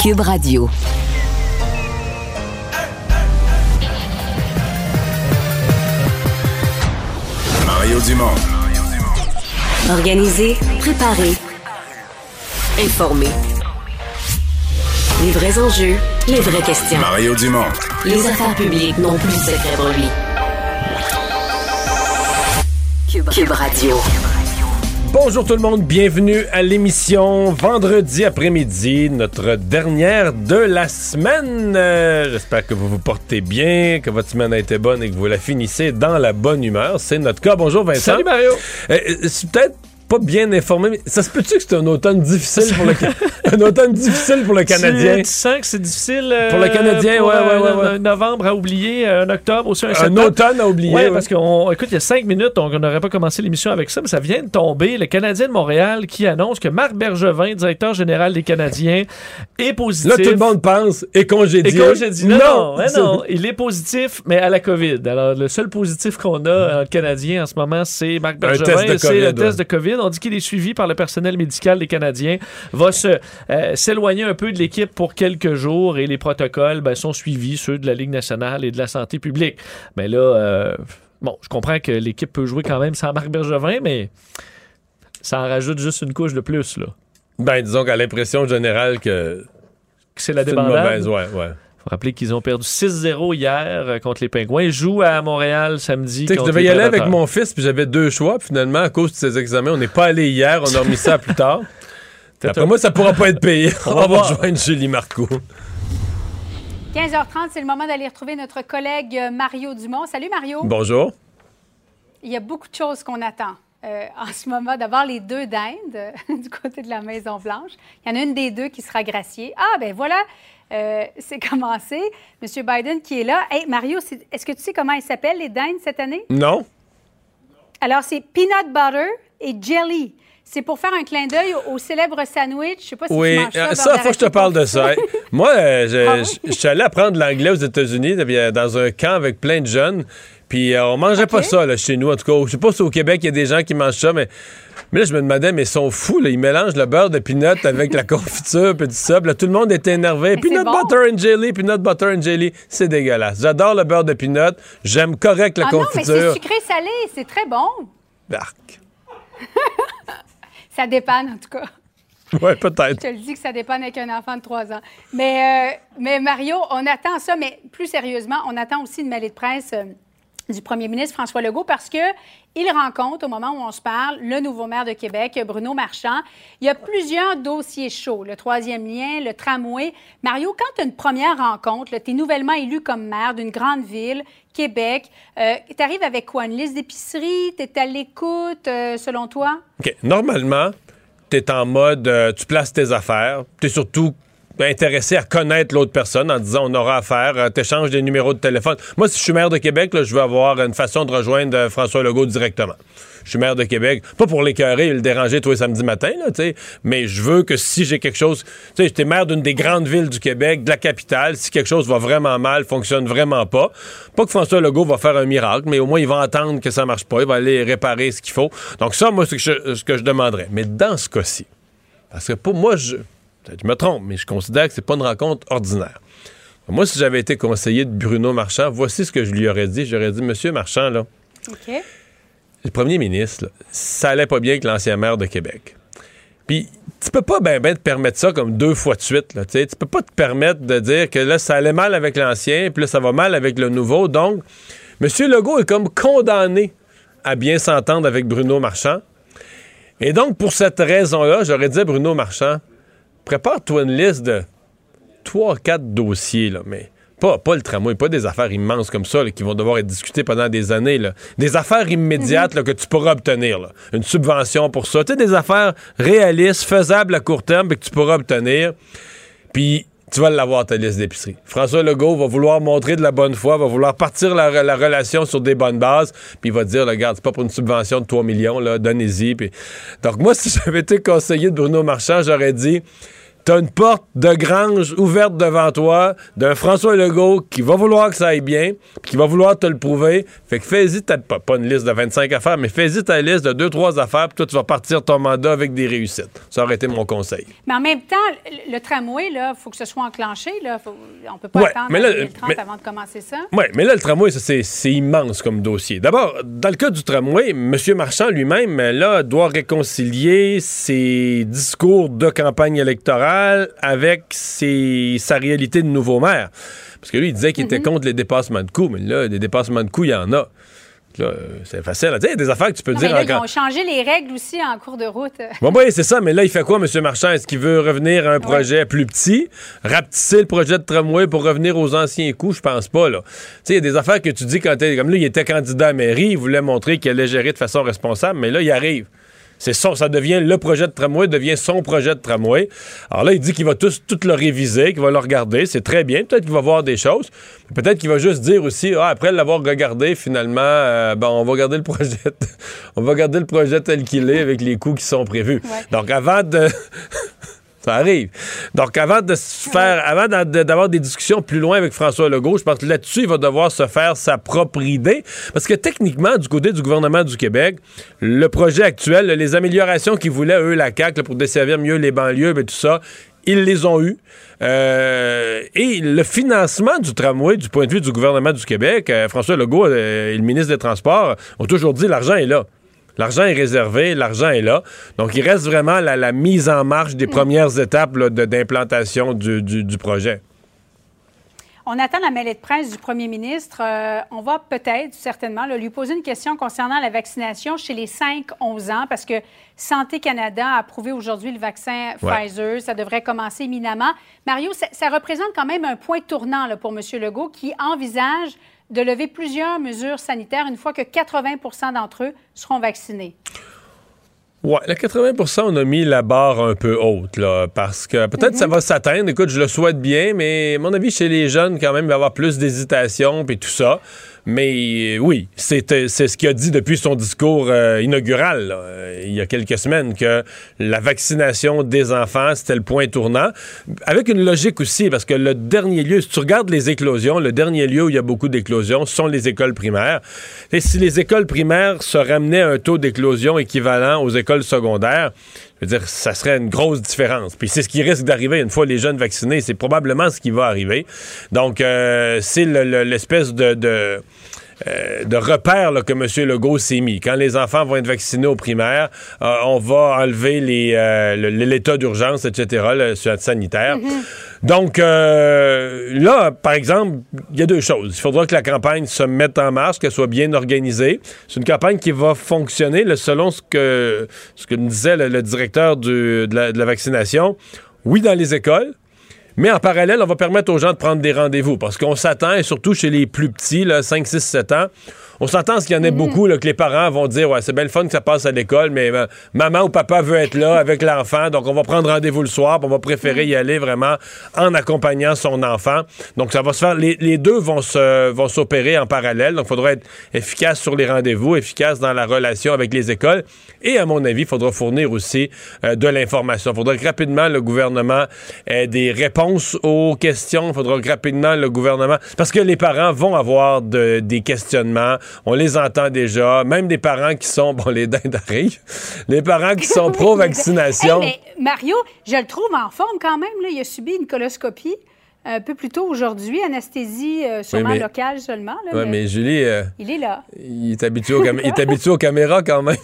Cube Radio. Mario Dumont. Organiser, préparer, informer. Les vrais enjeux, les vraies questions. Mario Dumont. Les affaires publiques n'ont plus de secret pour lui. Cube Radio. Bonjour tout le monde, bienvenue à l'émission vendredi après-midi, notre dernière de la semaine. J'espère que vous vous portez bien, que votre semaine a été bonne et que vous la finissez dans la bonne humeur. C'est notre cas. Bonjour Vincent. Salut Mario. C'est peut-être pas bien informé, mais ça se peut-tu que c'est un automne difficile pour le Canadien? Tu sens que c'est difficile pour le Canadien, ouais. Novembre à oublier, un octobre aussi, un septembre. Un automne à oublier. Ouais, parce écoute, il y a 5 minutes, on n'aurait pas commencé l'émission avec ça, mais ça vient de tomber. Le Canadien de Montréal qui annonce que Marc Bergevin, directeur général des Canadiens, est positif. Là, tout le monde pense, est congédié. Non, il est positif, mais à la COVID. Alors, le seul positif qu'on a en Canadien en ce moment, c'est Marc Bergevin. C'est le test de COVID. On dit qu'il est suivi par le personnel médical des Canadiens, va s'éloigner un peu de l'équipe pour quelques jours et les protocoles sont suivis, ceux de la Ligue nationale et de la santé publique. Mais là, je comprends que l'équipe peut jouer quand même sans Marc Bergevin, mais ça en rajoute juste une couche de plus, là. Disons qu'à l'impression générale que c'est la débandade. Ouais. Faut rappeler qu'ils ont perdu 6-0 hier contre les Pingouins. Ils jouent à Montréal samedi. Tu sais que je devais y aller avec mon fils, puis j'avais 2 choix. Puis finalement, à cause de ces examens, on n'est pas allé hier. On a remis ça plus tard. Après moi, ça pourra pas être payé. On va rejoindre Julie Marcoux. 15h30, c'est le moment d'aller retrouver notre collègue Mario Dumont. Salut Mario. Bonjour. Il y a beaucoup de choses qu'on attend en ce moment. D'abord, les 2 dindes du côté de la Maison-Blanche. Il y en a une des 2 qui sera graciée. Ah, ben voilà, c'est commencé. M. Biden qui est là. Hey, Mario, est-ce que tu sais comment ils s'appellent, les dindes, cette année? Non. Alors, c'est peanut butter et jelly. C'est pour faire un clin d'œil au célèbre sandwich. Je sais pas si tu manges ça. Ça, faut que je te parle de ça. Moi, je suis allé apprendre l'anglais aux États-Unis dans un camp avec plein de jeunes. Puis on mangeait pas ça là, chez nous, en tout cas. Je sais pas si au Québec, il y a des gens qui mangent ça, mais là, je me demandais, mais ils sont fous, là. Ils mélangent le beurre de peanut avec la confiture, puis tout ça. Puis là, tout le monde était énervé. Peanut butter and jelly, c'est dégueulasse. J'adore le beurre de peanut. J'aime correct la confiture. Non, mais c'est sucré-salé, c'est très bon. Bark. Ça dépanne, en tout cas. Oui, peut-être. Je te le dis que ça dépanne avec un enfant de 3 ans. Mais Mario, on attend ça, mais plus sérieusement, on attend aussi une mêlée de presse du premier ministre François Legault parce qu'il rencontre, au moment où on se parle, le nouveau maire de Québec, Bruno Marchand. Il y a plusieurs dossiers chauds, le 3e lien, le tramway. Mario, quand tu as une première rencontre, tu es nouvellement élu comme maire d'une grande ville, Québec, tu arrives avec quoi? Une liste d'épicerie? Tu es à l'écoute, selon toi? OK. Normalement, tu es en mode, tu places tes affaires. Tu es surtout intéressé à connaître l'autre personne en disant on aura affaire, t'échanges des numéros de téléphone. Moi, si je suis maire de Québec, là, je veux avoir une façon de rejoindre François Legault directement. Je suis maire de Québec, pas pour l'écœurer et le déranger tous les samedis matins, là, mais je veux que si j'ai quelque chose... Tu sais, j'étais maire d'une des grandes villes du Québec, de la capitale, si quelque chose va vraiment mal, fonctionne vraiment pas que François Legault va faire un miracle, mais au moins il va entendre que ça marche pas, il va aller réparer ce qu'il faut. Donc ça, moi, c'est ce que je demanderais. Mais dans ce cas-ci, parce que pour moi, je me trompe, mais je considère que c'est pas une rencontre ordinaire. Moi, si j'avais été conseiller de Bruno Marchand, voici ce que je lui aurais dit. J'aurais dit, Monsieur Marchand, là, OK. Le premier ministre, là, ça allait pas bien avec l'ancien maire de Québec. Puis, tu peux pas te permettre ça comme 2 fois de suite. Là, tu peux pas te permettre de dire que là, ça allait mal avec l'ancien, puis là, ça va mal avec le nouveau. Donc, M. Legault est comme condamné à bien s'entendre avec Bruno Marchand. Et donc, pour cette raison-là, j'aurais dit à Bruno Marchand, prépare-toi une liste de 3-4 dossiers, là, mais pas le tramway, pas des affaires immenses comme ça là, qui vont devoir être discutées pendant des années. Là. Des affaires immédiates là, que tu pourras obtenir. Là. Une subvention pour ça. Tu sais, des affaires réalistes, faisables à court terme et que tu pourras obtenir. Puis, tu vas l'avoir, ta liste d'épicerie. François Legault va vouloir montrer de la bonne foi, va vouloir partir la relation sur des bonnes bases, puis il va dire, regarde, c'est pas pour une subvention de 3 millions, là, donnez-y. Puis... Donc, moi, si j'avais été conseiller de Bruno Marchand, j'aurais dit, t'as une porte de grange ouverte devant toi d'un François Legault qui va vouloir que ça aille bien, puis qui va vouloir te le prouver. Fait que fais-y pas une liste de 25 affaires, mais fais-y ta liste de 2-3 affaires, puis toi, tu vas partir ton mandat avec des réussites. Ça aurait été mon conseil. Mais en même temps, le tramway, il faut que ce soit enclenché. On peut pas attendre 2030 avant de commencer ça. Oui, mais là, le tramway, c'est immense comme dossier. D'abord, dans le cas du tramway, M. Marchand lui-même, là, doit réconcilier ses discours de campagne électorale avec sa réalité de nouveau maire. Parce que lui, il disait qu'il était contre les dépassements de coûts, mais là, des dépassements de coûts, il y en a. Là, c'est facile. Il y a des affaires que tu peux dire... Mais là, ils ont changé les règles aussi en cours de route. Bon, oui, c'est ça. Mais là, il fait quoi, M. Marchand? Est-ce qu'il veut revenir à un projet plus petit, rapetisser le projet de tramway pour revenir aux anciens coûts? Je pense pas, là. Tu sais, il y a des affaires que tu dis quand t'es... Comme là, il était candidat à mairie, il voulait montrer qu'il allait gérer de façon responsable, mais là, il arrive. Ça devient le projet de tramway, devient son projet de tramway. Alors là, il dit qu'il va tout le réviser, qu'il va le regarder. C'est très bien. Peut-être qu'il va voir des choses. Peut-être qu'il va juste dire aussi, après l'avoir regardé, finalement, on va garder le projet. On va garder le projet tel qu'il est avec les coûts qui sont prévus. Ouais. Donc, avant de... Ça arrive. Donc, avant d'avoir des discussions plus loin avec François Legault, je pense que là-dessus, il va devoir se faire sa propre idée. Parce que techniquement, du côté du gouvernement du Québec, le projet actuel, les améliorations qu'ils voulaient, eux, la CAQ, pour desservir mieux les banlieues, tout ça, ils les ont eues. Et le financement du tramway, du point de vue du gouvernement du Québec, François Legault et le ministre des Transports ont toujours dit l'argent est là. L'argent est réservé, l'argent est là. Donc, il reste vraiment la mise en marche des premières étapes là, d'implantation du projet. On attend la mêlée de presse du premier ministre. On va peut-être, certainement, lui poser une question concernant la vaccination chez les 5-11 ans, parce que Santé Canada a approuvé aujourd'hui le vaccin Pfizer. Ça devrait commencer imminemment. Mario, ça représente quand même un point tournant là, pour M. Legault qui envisage de lever plusieurs mesures sanitaires une fois que 80 d'entre eux seront vaccinés. Oui, le 80 on a mis la barre un peu haute, là, parce que peut-être ça va s'atteindre. Écoute, je le souhaite bien, mais à mon avis, chez les jeunes, quand même, il va y avoir plus d'hésitation puis tout ça. Mais oui, c'est ce qu'il a dit depuis son discours inaugural, là, il y a quelques semaines, que la vaccination des enfants, c'était le point tournant. Avec une logique aussi, parce que le dernier lieu, si tu regardes les éclosions, le dernier lieu où il y a beaucoup d'éclosions, ce sont les écoles primaires. Et si les écoles primaires se ramenaient à un taux d'éclosion équivalent aux écoles secondaires, je veux dire, ça serait une grosse différence. Puis c'est ce qui risque d'arriver une fois les jeunes vaccinés. C'est probablement ce qui va arriver. Donc, c'est l'espèce de repère là, que M. Legault s'est mis. Quand les enfants vont être vaccinés aux primaires, on va enlever l'état d'urgence, etc., le sanitaire. Donc, là, par exemple, il y a deux choses. Il faudra que la campagne se mette en marche, qu'elle soit bien organisée. C'est une campagne qui va fonctionner, là, selon ce que me disait le directeur de la vaccination. Oui, dans les écoles. Mais en parallèle, on va permettre aux gens de prendre des rendez-vous parce qu'on s'attend, et surtout chez les plus petits, là, 5, 6, 7 ans, on s'attend à ce qu'il y en ait beaucoup, là, que les parents vont dire « Ouais, c'est bien le fun que ça passe à l'école, mais maman ou papa veut être là avec l'enfant, donc on va prendre rendez-vous le soir, puis on va préférer y aller vraiment en accompagnant son enfant. » Donc ça va se faire, les deux vont s'opérer en parallèle, donc il faudra être efficace sur les rendez-vous, efficace dans la relation avec les écoles, et à mon avis, il faudra fournir aussi de l'information. Il faudra que rapidement le gouvernement ait des réponses aux questions, il faudra que rapidement le gouvernement... Parce que les parents vont avoir des questionnements. On les entend déjà, même des parents qui sont, les dindes arrivent, les parents qui sont pro-vaccination. Hey, mais Mario, je le trouve en forme quand même. Là. Il a subi une coloscopie un peu plus tôt aujourd'hui, anesthésie sûrement locale seulement. Oui, mais Julie... il est là. Il est habitué aux caméras quand même.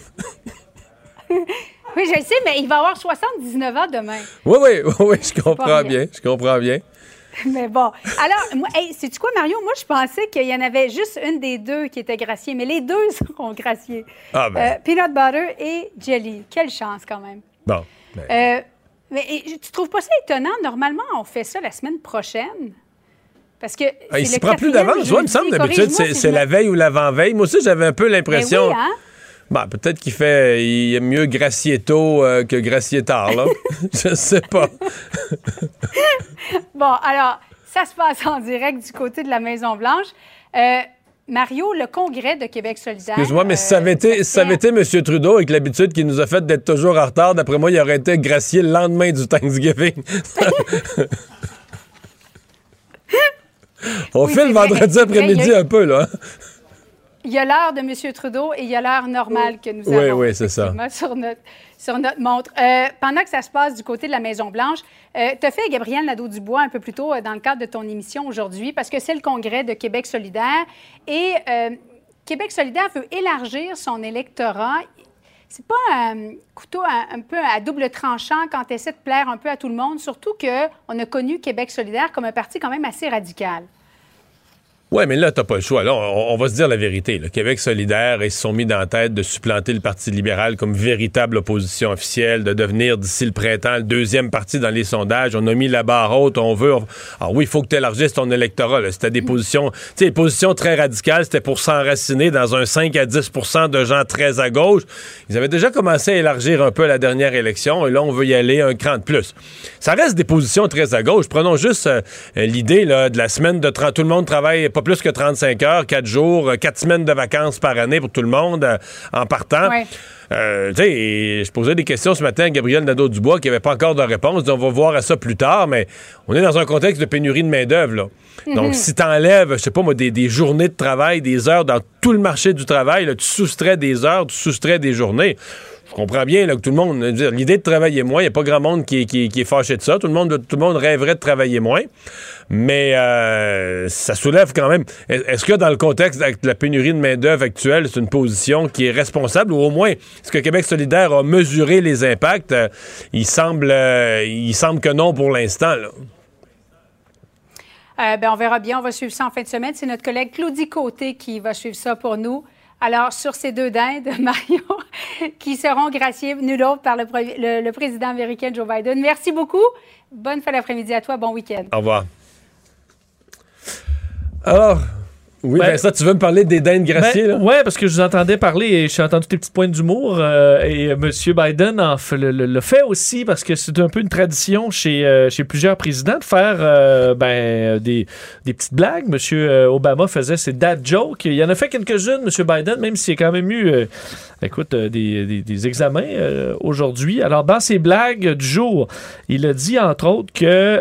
Oui, je le sais, mais il va avoir 79 ans demain. Oui, je comprends bien. Mais bon. Alors, sais-tu quoi, Mario? Moi, je pensais qu'il y en avait juste une des deux qui était graciée, mais les deux seront graciés. Ah ben. Peanut butter et jelly. Quelle chance, quand même. Bon. Mais tu trouves pas ça étonnant? Normalement, on fait ça la semaine prochaine. Parce que il s'y prend plus d'avance. Il me semble, d'habitude, c'est la veille ou l'avant-veille. Moi aussi, j'avais un peu l'impression... Mais oui, hein? Peut-être il aime mieux gracier tôt que gracier tard, là. Je sais pas. Bon, alors, ça se passe en direct du côté de la Maison-Blanche. Mario, le congrès de Québec solidaire... Excuse-moi, mais si ça avait été M. Trudeau, avec l'habitude qu'il nous a fait d'être toujours en retard, d'après moi, il aurait été gracié le lendemain du Thanksgiving. On fait le vendredi après-midi un peu, là. Il y a l'heure de M. Trudeau et il y a l'heure normale que nous avons. Oui, c'est ça. Sur notre montre. Pendant que ça se passe du côté de la Maison-Blanche, tu as fait Gabriel Nadeau-Dubois un peu plus tôt dans le cadre de ton émission aujourd'hui, parce que c'est le congrès de Québec solidaire. Et Québec solidaire veut élargir son électorat. C'est pas un couteau un peu à double tranchant quand tu essaies de plaire un peu à tout le monde, surtout qu'on a connu Québec solidaire comme un parti quand même assez radical. Oui, mais là, t'as pas le choix. Là, on va se dire la vérité. Le Québec solidaire, ils se sont mis dans la tête de supplanter le Parti libéral comme véritable opposition officielle, de devenir d'ici le printemps le deuxième parti dans les sondages. On a mis la barre haute, Alors oui, il faut que tu élargisses ton électorat. Là. C'était des positions, tu sais, des positions très radicales. C'était pour s'enraciner dans un 5 à 10 % de gens très à gauche. Ils avaient déjà commencé à élargir un peu à la dernière élection, et là, on veut y aller un cran de plus. Ça reste des positions très à gauche. Prenons juste l'idée là, de la semaine de 30. Tout le monde travaille pas plus que 35 heures, 4 jours, 4 semaines de vacances par année pour tout le monde en partant. Ouais. Je posais des questions ce matin à Gabriel Nadeau-Dubois qui n'avait pas encore de réponse. On va voir à ça plus tard, mais on est dans un contexte de pénurie de main-d'œuvre, là. Donc, si tu enlèves, je sais pas moi, des journées de travail, des heures dans tout le marché du travail, là, tu soustrais des heures, tu soustrais des journées. Je comprends bien là, que tout le monde... L'idée de travailler moins, il n'y a pas grand monde qui est fâché de ça. Tout le monde rêverait de travailler moins. Mais ça soulève quand même... Est-ce que dans le contexte de la pénurie de main-d'œuvre actuelle, c'est une position qui est responsable, ou au moins, est-ce que Québec solidaire a mesuré les impacts? Il semble que non pour l'instant, là. On verra bien. On va suivre ça en fin de semaine. C'est notre collègue Claudie Côté qui va suivre ça pour nous. Alors, sur ces deux dindes, Mario, qui seront graciés, nul autre, par le président américain Joe Biden. Merci beaucoup. Bonne fin d'après-midi à toi. Bon week-end. Au revoir. Alors... Oui, ça, tu veux me parler des dindes graciées, là? Oui, parce que je vous entendais parler et j'ai entendu tes petites pointes d'humour. Et M. Biden le fait aussi parce que c'est un peu une tradition chez plusieurs présidents de faire des petites blagues. M. Obama faisait ses dad jokes. Il y en a fait quelques-unes, M. Biden, même s'il y a quand même eu des examens aujourd'hui. Alors, dans ses blagues du jour, il a dit, entre autres,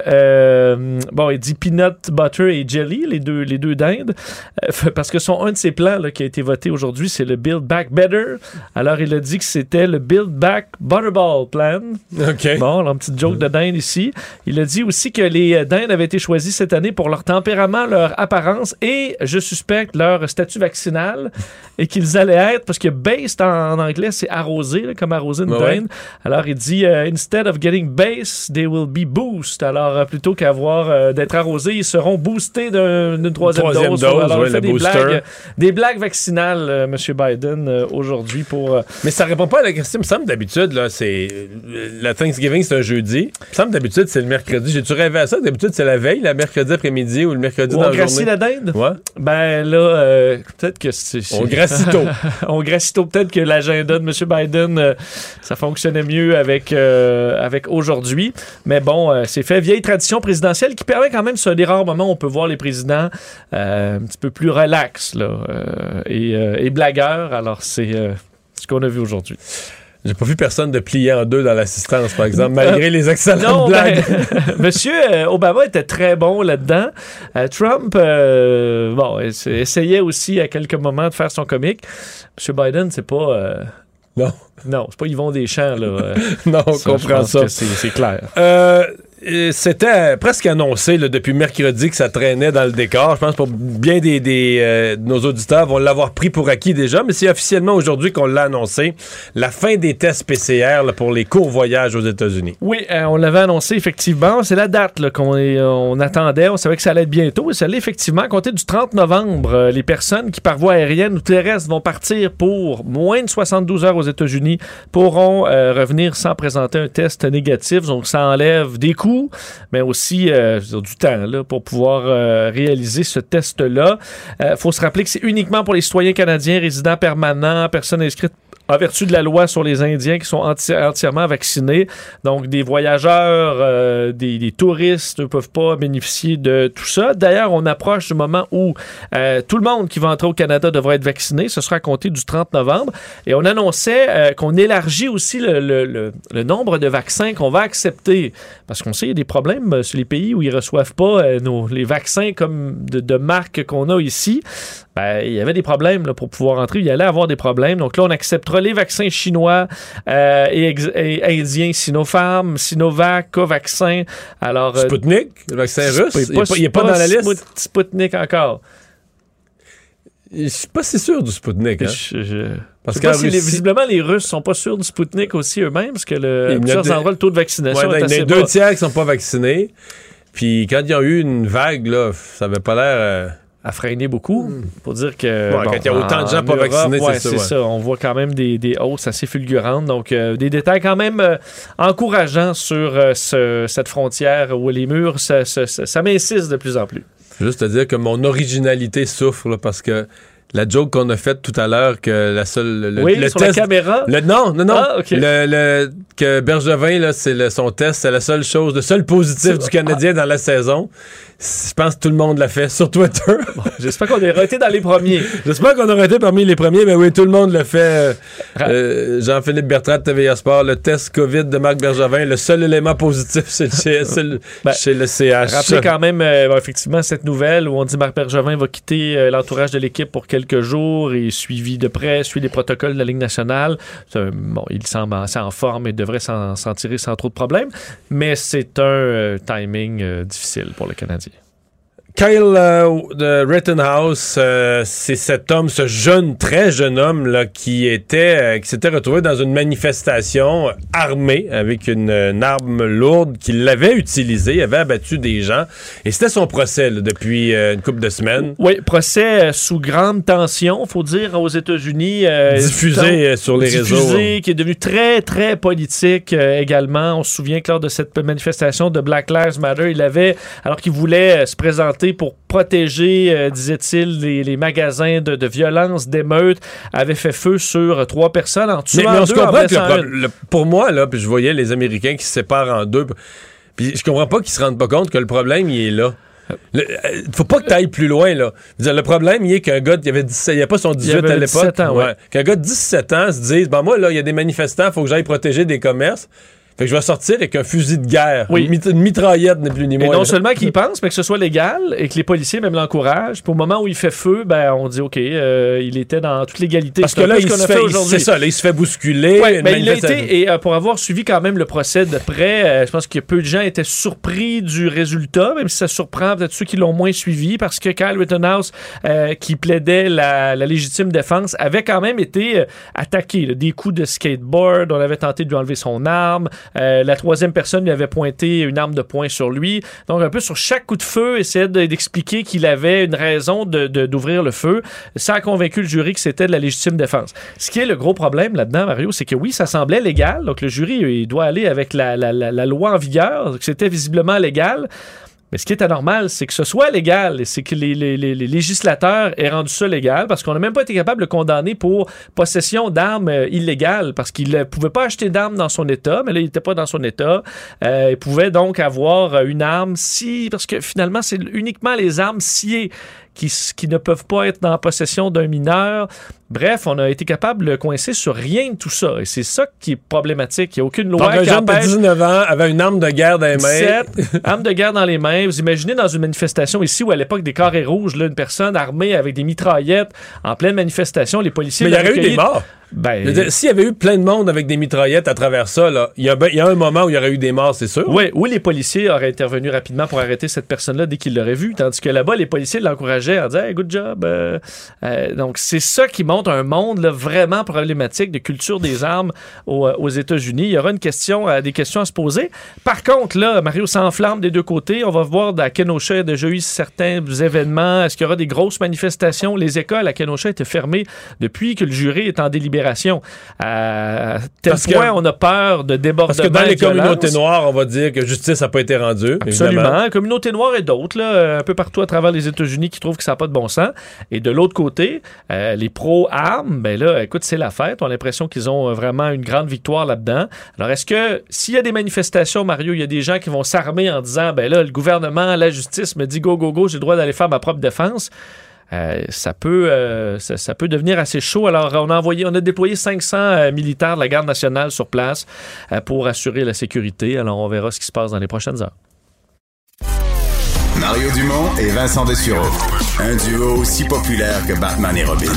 que il dit peanut butter et jelly, les deux dindes. Parce que un de ses plans là, qui a été voté aujourd'hui, c'est le Build Back Better. Alors, il a dit que c'était le Build Back Butterball Plan. OK. Bon, alors, une petite joke de dinde ici. Il a dit aussi que les dindes avaient été choisies cette année pour leur tempérament, leur apparence et, je suspecte, leur statut vaccinal et qu'ils allaient être, parce que based en anglais, c'est arrosé, là, comme arroser une dinde. Alors, il dit instead of getting base, they will be boost. Alors, plutôt qu'avoir d'être arrosés, ils seront boostés d'une troisième dose. Alors, il fait des blagues vaccinales, M. Biden, aujourd'hui pour... Mais ça répond pas à la question. Il me semble d'habitude, là, c'est... La Thanksgiving, c'est un jeudi. Il me semble d'habitude, c'est le mercredi. J'ai-tu rêvé à ça? D'habitude, c'est la veille, le mercredi après-midi ou le mercredi dans la journée. On gracie la dinde? Ouais. Ben là, peut-être que c'est... On gracie tôt. On gracie tôt. Peut-être que l'agenda de M. Biden, ça fonctionnait mieux avec aujourd'hui. Mais bon, c'est fait. Vieille tradition présidentielle qui permet quand même, c'est un des rares moments où on peut voir les présidents un petit peu plus relax là, et blagueurs. Alors, c'est ce qu'on a vu aujourd'hui. J'ai pas vu personne de plier en deux dans l'assistance, par exemple, malgré les excellentes blagues. Monsieur Obama était très bon là-dedans. Trump, essayait aussi à quelques moments de faire son comique. Monsieur Biden, c'est pas... Non, c'est pas Yvon Deschamps, là. Non, on comprend ça. C'est clair. C'était presque annoncé là, depuis mercredi que ça traînait dans le décor. Je pense pour bien de nos auditeurs vont l'avoir pris pour acquis déjà, mais c'est officiellement aujourd'hui qu'on l'a annoncé. La fin des tests PCR là, pour les courts voyages aux États-Unis. Oui, on l'avait annoncé effectivement. C'est la date là, on attendait. On savait que ça allait être bientôt. Et ça allait effectivement à compter du 30 novembre. Les personnes qui par voie aérienne ou terrestre vont partir pour moins de 72 heures aux États-Unis pourront revenir sans présenter un test négatif. Donc ça enlève des coûts, mais aussi du temps là, pour pouvoir réaliser ce test-là. Faut se rappeler que c'est uniquement pour les citoyens canadiens, résidents permanents, personnes inscrites en vertu de la loi sur les Indiens qui sont entièrement vaccinés. Donc, des voyageurs, des touristes ne peuvent pas bénéficier de tout ça. D'ailleurs, on approche du moment où tout le monde qui va entrer au Canada devra être vacciné. Ce sera à compter du 30 novembre. Et on annonçait qu'on élargit aussi le nombre de vaccins qu'on va accepter. Parce qu'on sait qu'il y a des problèmes sur les pays où ils ne reçoivent pas les vaccins comme de marque qu'on a ici. Il y avait des problèmes là, pour pouvoir entrer. Il y allait avoir des problèmes. Donc là, on acceptera les vaccins chinois et indiens, Sinopharm, Sinovac, Covaxin. Alors, Sputnik, le vaccin russe, il n'est pas dans la liste. Sputnik encore. Je suis pas si sûr du Sputnik. Hein? Parce que visiblement, les Russes sont pas sûrs du Sputnik aussi eux-mêmes, parce que à plusieurs endroits, le taux de vaccination est assez bas. Il y a 2 tiers qui sont pas vaccinés. Puis quand il y a eu une vague, là, ça avait pas l'air... à freiner beaucoup, pour dire que... quand il y a autant de gens pas vaccinés, c'est ça. On voit quand même des hausses assez fulgurantes. Donc, des détails quand même encourageants sur cette frontière où les murs, ça m'insiste de plus en plus. Juste à dire que mon originalité souffre, là, parce que la joke qu'on a faite tout à l'heure, que la seule... le sur test, la caméra? Non. Ah, okay. Que Bergevin, là, son test, c'est le seul positif du Canadien dans la saison. Je pense que tout le monde l'a fait sur Twitter. J'espère qu'on aurait été dans les premiers. J'espère qu'on aurait été parmi les premiers, mais oui, tout le monde l'a fait. Jean-Philippe Bertrand de TVA Sport, le test COVID de Marc Bergevin, le seul élément positif, c'est chez le CH. Rappelez quand même, effectivement, cette nouvelle où on dit Marc Bergevin va quitter l'entourage de l'équipe pour quelques jours et suivi de près, suit les protocoles de la Ligue nationale. Il semble assez en forme et devrait s'en tirer sans trop de problèmes, mais c'est un timing difficile pour le Canadien. Kyle de Rittenhouse, c'est cet homme, très jeune homme là, qui s'était retrouvé dans une manifestation armée avec une arme lourde qu'il avait utilisée, il avait abattu des gens et c'était son procès là, depuis une couple de semaines. Oui, procès sous grande tension, faut dire, aux États-Unis. Diffusé sur les réseaux. Qui est devenu très, très politique également. On se souvient que lors de cette manifestation de Black Lives Matter, alors qu'il voulait se présenter pour protéger, disait-il, les magasins de violence, d'émeutes, avait fait feu sur 3 personnes en tuant mais on 2 se comprend que pour moi, là, puis je voyais les Américains qui se séparent en 2, puis je comprends pas qu'ils se rendent pas compte que le problème, il est là. Faut pas que tu ailles plus loin, là. Le problème, il est qu'un gars, il n'y a pas son 18 à l'époque. 17 ans, ouais. Qu'un gars de 17 ans se dise, moi, là, il y a des manifestants, faut que j'aille protéger des commerces. Fait que je vais sortir avec un fusil de guerre. Oui. Une mitraillette, n'est plus ni moins. Et non seulement qu'il pense, mais que ce soit légal et que les policiers même l'encouragent. Puis au moment où il fait feu, on dit, OK, il était dans toute l'égalité. Parce que là, il se fait bousculer. Oui, mais il l'a été, et pour avoir suivi quand même le procès de près, je pense que peu de gens étaient surpris du résultat, même si ça surprend peut-être ceux qui l'ont moins suivi, parce que Kyle Rittenhouse, qui plaidait la légitime défense, avait quand même été attaqué. Là, des coups de skateboard, on avait tenté de lui enlever son arme. La 3e personne lui avait pointé une arme de poing sur lui. Donc, un peu sur chaque coup de feu, essayait d'expliquer qu'il avait une raison d'ouvrir le feu. Ça a convaincu le jury que c'était de la légitime défense. Ce qui est le gros problème là-dedans, Mario, c'est que oui, ça semblait légal. Donc, le jury, il doit aller avec la loi en vigueur, que c'était visiblement légal. Mais ce qui est anormal, c'est que ce soit légal et c'est que les législateurs aient rendu ça légal parce qu'on n'a même pas été capable de le condamner pour possession d'armes illégales parce qu'il ne pouvait pas acheter d'armes dans son État, mais là, il n'était pas dans son État. Il pouvait donc avoir une arme parce que finalement, c'est uniquement les armes sciées qui ne peuvent pas être dans la possession d'un mineur. Bref, on a été capable de le coincer sur rien de tout ça. Et c'est ça qui est problématique. Il n'y a aucune loi qui empêche... Donc, un jeune de 19 ans avait une arme de guerre dans les mains. 17, arme de guerre dans les mains. Vous imaginez dans une manifestation ici où, à l'époque des carrés rouges, là, une personne armée avec des mitraillettes en pleine manifestation, les policiers... Mais il y aurait eu des morts. S'il y avait eu plein de monde avec des mitraillettes à travers ça, là, il y a un moment où il y aurait eu des morts, c'est sûr. Oui, où les policiers auraient intervenu rapidement pour arrêter cette personne-là dès qu'ils l'auraient vue, tandis que là-bas, les policiers l'encourageaient en disant hey, « good job ». Donc, c'est ça qui montre un monde là, vraiment problématique de culture des armes aux États-Unis. Il y aura des questions à se poser. Par contre, là, Mario s'enflamme des deux côtés. On va voir à Kenosha, il y a déjà eu certains événements. Est-ce qu'il y aura des grosses manifestations? Les écoles à Kenosha étaient fermées depuis que le jury est en délibération délibération. À tel point, on a peur de débordement. Parce que dans les communautés noires, on va dire que justice n'a pas été rendue. Absolument. Évidemment. Communautés noires et d'autres, là, un peu partout à travers les États-Unis, qui trouvent que ça n'a pas de bon sens. Et de l'autre côté, les pro-armes, ben là, écoute, c'est la fête. On a l'impression qu'ils ont vraiment une grande victoire là-dedans. Alors, est-ce que s'il y a des manifestations, Mario, il y a des gens qui vont s'armer en disant, ben là, le gouvernement, la justice me dit go, go, go, j'ai le droit d'aller faire ma propre défense. Ça peut devenir assez chaud. Alors, on a déployé 500 militaires de la Garde nationale sur place pour assurer la sécurité. Alors, on verra ce qui se passe dans les prochaines heures. Mario Dumont et Vincent Dessureau. Un duo aussi populaire que Batman et Robin.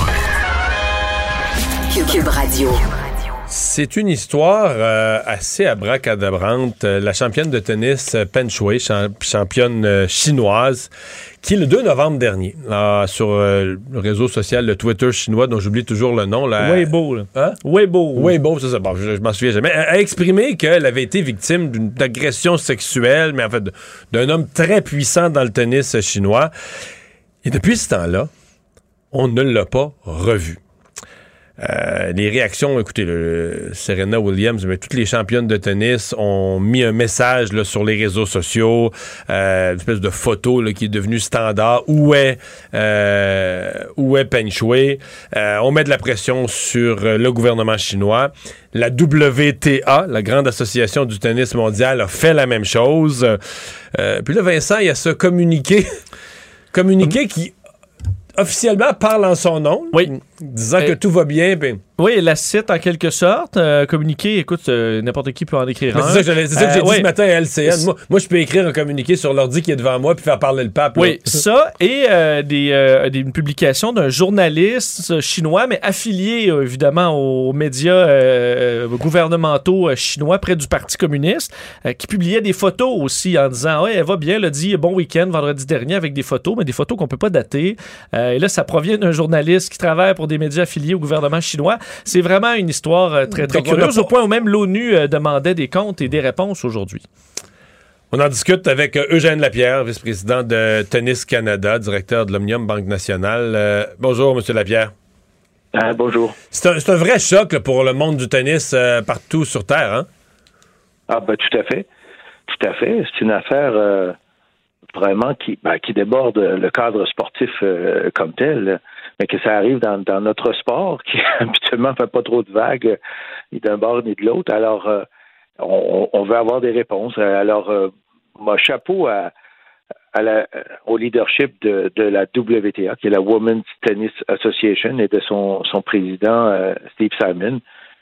Cube Radio. C'est une histoire assez abracadabrante. La championne de tennis Peng Shuai, championne chinoise, qui le 2 novembre dernier, sur le réseau social, le Twitter chinois, dont j'oublie toujours le nom. Weibo. Hein? Weibo, c'est ça. Bon, je m'en souviens jamais. Elle a exprimé qu'elle avait été victime d'une agression sexuelle, mais en fait d'un homme très puissant dans le tennis chinois. Et depuis ce temps-là, on ne l'a pas revu. Les réactions, écoutez, Serena Williams, mais toutes les championnes de tennis ont mis un message là, sur les réseaux sociaux, une espèce de photo là, qui est devenue standard. Où est Peng Shuai? On met de la pression sur le gouvernement chinois. La WTA, la grande association du tennis mondial, a fait la même chose. Puis là, Vincent, il y a ce communiqué qui officiellement parle en son nom, disant que tout va bien. Oui, la cite en quelque sorte. Communiqué, écoute, n'importe qui peut en écrire un. C'est ça que j'ai dit ce matin à LCN. Moi, je peux écrire un communiqué sur l'ordi qui est devant moi puis faire parler le pape. Oui, ça et une publication d'un journaliste chinois, mais affilié évidemment aux médias gouvernementaux chinois près du Parti communiste, qui publiait des photos aussi en disant « elle va bien, elle a dit bon week-end vendredi dernier » avec des photos, mais des photos qu'on peut pas dater. Et là, ça provient d'un journaliste qui travaille pour des médias affiliés au gouvernement chinois. C'est vraiment une histoire très, très curieuse, au point où même l'ONU demandait des comptes et des réponses aujourd'hui. On en discute avec Eugène Lapierre, vice-président de Tennis Canada, directeur de l'Omnium Banque Nationale. Bonjour, M. Lapierre. Bonjour. C'est un vrai choc là, pour le monde du tennis partout sur Terre, hein? Ah, ben tout à fait. Tout à fait. C'est une affaire vraiment qui déborde le cadre sportif comme tel, mais que ça arrive dans notre sport qui habituellement fait pas trop de vagues ni d'un bord ni de l'autre. Alors, on veut avoir des réponses. Alors, mon chapeau au leadership de la WTA, qui est la Women's Tennis Association, et de son président, Steve Simon,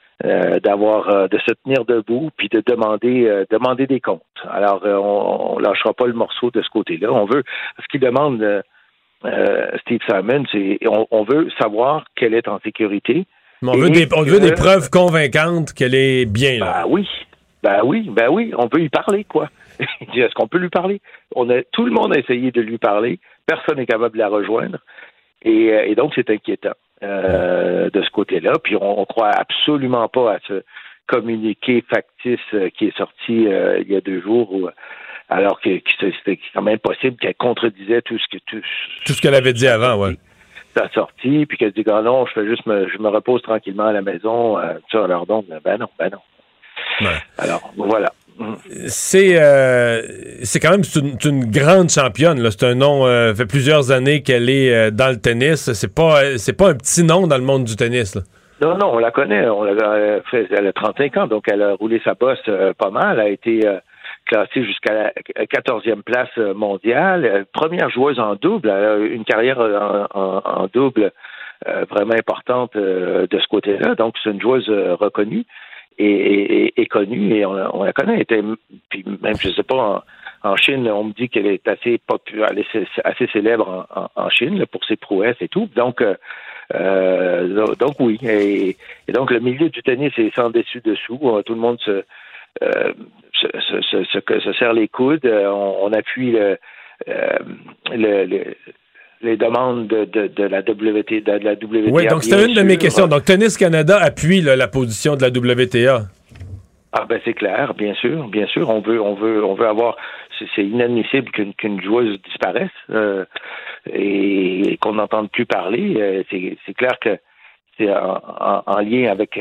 de se tenir debout puis de demander des comptes. Alors, on lâchera pas le morceau de ce côté-là. Ce qu'il demande Steve Simon, c'est on veut savoir qu'elle est en sécurité. Mais on veut des preuves convaincantes qu'elle est bien là. Ben oui, on peut y parler, quoi. Est-ce qu'on peut lui parler? Tout le monde a essayé de lui parler, personne n'est capable de la rejoindre, et donc c'est inquiétant de ce côté-là. Puis on croit absolument pas à ce communiqué factice qui est sorti il y a 2 jours, alors que c'était quand même possible qu'elle contredisait tout ce qu'elle avait dit avant, ouais. Ça a sorti, puis qu'elle dit non, je me repose tranquillement à la maison, ça, alors donc, ben non. Ouais. Alors, voilà. C'est quand même une grande championne, là. C'est un nom, fait plusieurs années qu'elle est dans le tennis. C'est pas un petit nom dans le monde du tennis, là. Non, on la connaît. Elle a 35 ans, donc elle a roulé sa bosse pas mal. Elle a été classée jusqu'à la 14e place mondiale. Première joueuse en double. Elle a une carrière en double vraiment importante de ce côté-là. Donc, c'est une joueuse reconnue et connue, et on la connaît. Puis même, je sais pas, en Chine, on me dit qu'elle est assez populaire, elle est assez célèbre en Chine là, pour ses prouesses et tout. Donc oui. Et donc, le milieu du tennis est sans dessus-dessous. Tout le monde se serre les coudes. On appuie les demandes de la WTA. Oui, donc c'était une de mes questions. Donc, Tennis Canada appuie la position de la WTA. Ah ben c'est clair, bien sûr. On veut avoir. C'est inadmissible qu'une joueuse disparaisse et qu'on n'entende plus parler. C'est clair que c'est en lien avec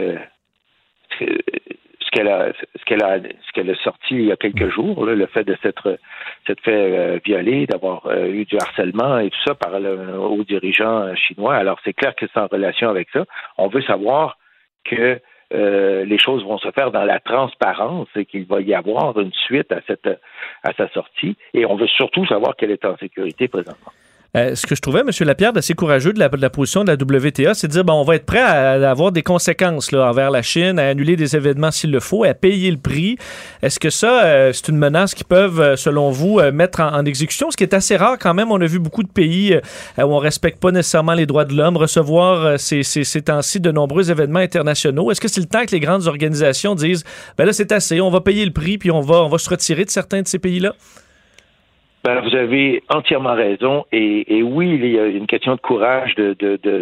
ce qu'elle a sorti il y a quelques jours, là, le fait de s'être fait violer, d'avoir eu du harcèlement et tout ça par aux dirigeants chinois. Alors, c'est clair que c'est en relation avec ça. On veut savoir que les choses vont se faire dans la transparence et qu'il va y avoir une suite à sa sortie. Et on veut surtout savoir qu'elle est en sécurité présentement. Ce que je trouvais, M. Lapierre, assez courageux de la position de la WTA, c'est de dire, on va être prêt à avoir des conséquences là, envers la Chine, à annuler des événements s'il le faut, à payer le prix. Est-ce que ça, c'est une menace qu'ils peuvent, selon vous, mettre en exécution? Ce qui est assez rare quand même. On a vu beaucoup de pays où on ne respecte pas nécessairement les droits de l'homme recevoir ces temps-ci de nombreux événements internationaux. Est-ce que c'est le temps que les grandes organisations disent, là, c'est assez, on va payer le prix puis on va se retirer de certains de ces pays-là? Ben, vous avez entièrement raison. Et oui, il y a une question de courage d'une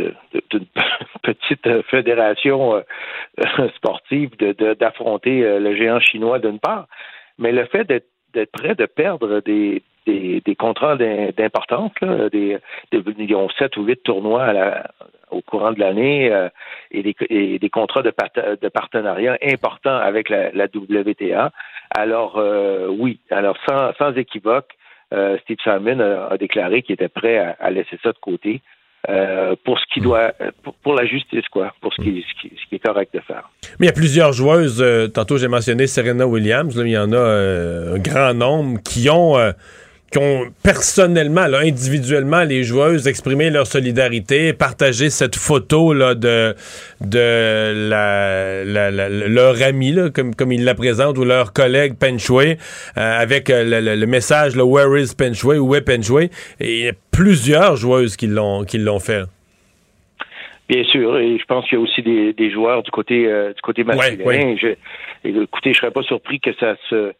petite fédération sportive d'affronter le géant chinois d'une part. Mais le fait d'être prêt de perdre des contrats d'importance, là, ils ont 7 ou 8 tournois au courant de l'année et des contrats de partenariat importants avec la WTA. Alors, oui, alors sans équivoque, Steve Simon a déclaré qu'il était prêt à laisser ça de côté pour ce qui doit, pour la justice, quoi, pour ce qui est correct de faire. Mais il y a plusieurs joueuses. Tantôt, j'ai mentionné Serena Williams. Là, il y en a un grand nombre qui ont personnellement, là, individuellement, les joueuses exprimé leur solidarité, partagé cette photo là de leur ami, là, comme ils la présentent, ou leur collègue Peng Shuai, avec le message là, Where is Peng Shuai? Où est Peng Shuai? Et il y a plusieurs joueuses qui l'ont fait. Bien sûr, et je pense qu'il y a aussi des joueurs du côté masculin. Ouais. Écoutez, je serais pas surpris que ça se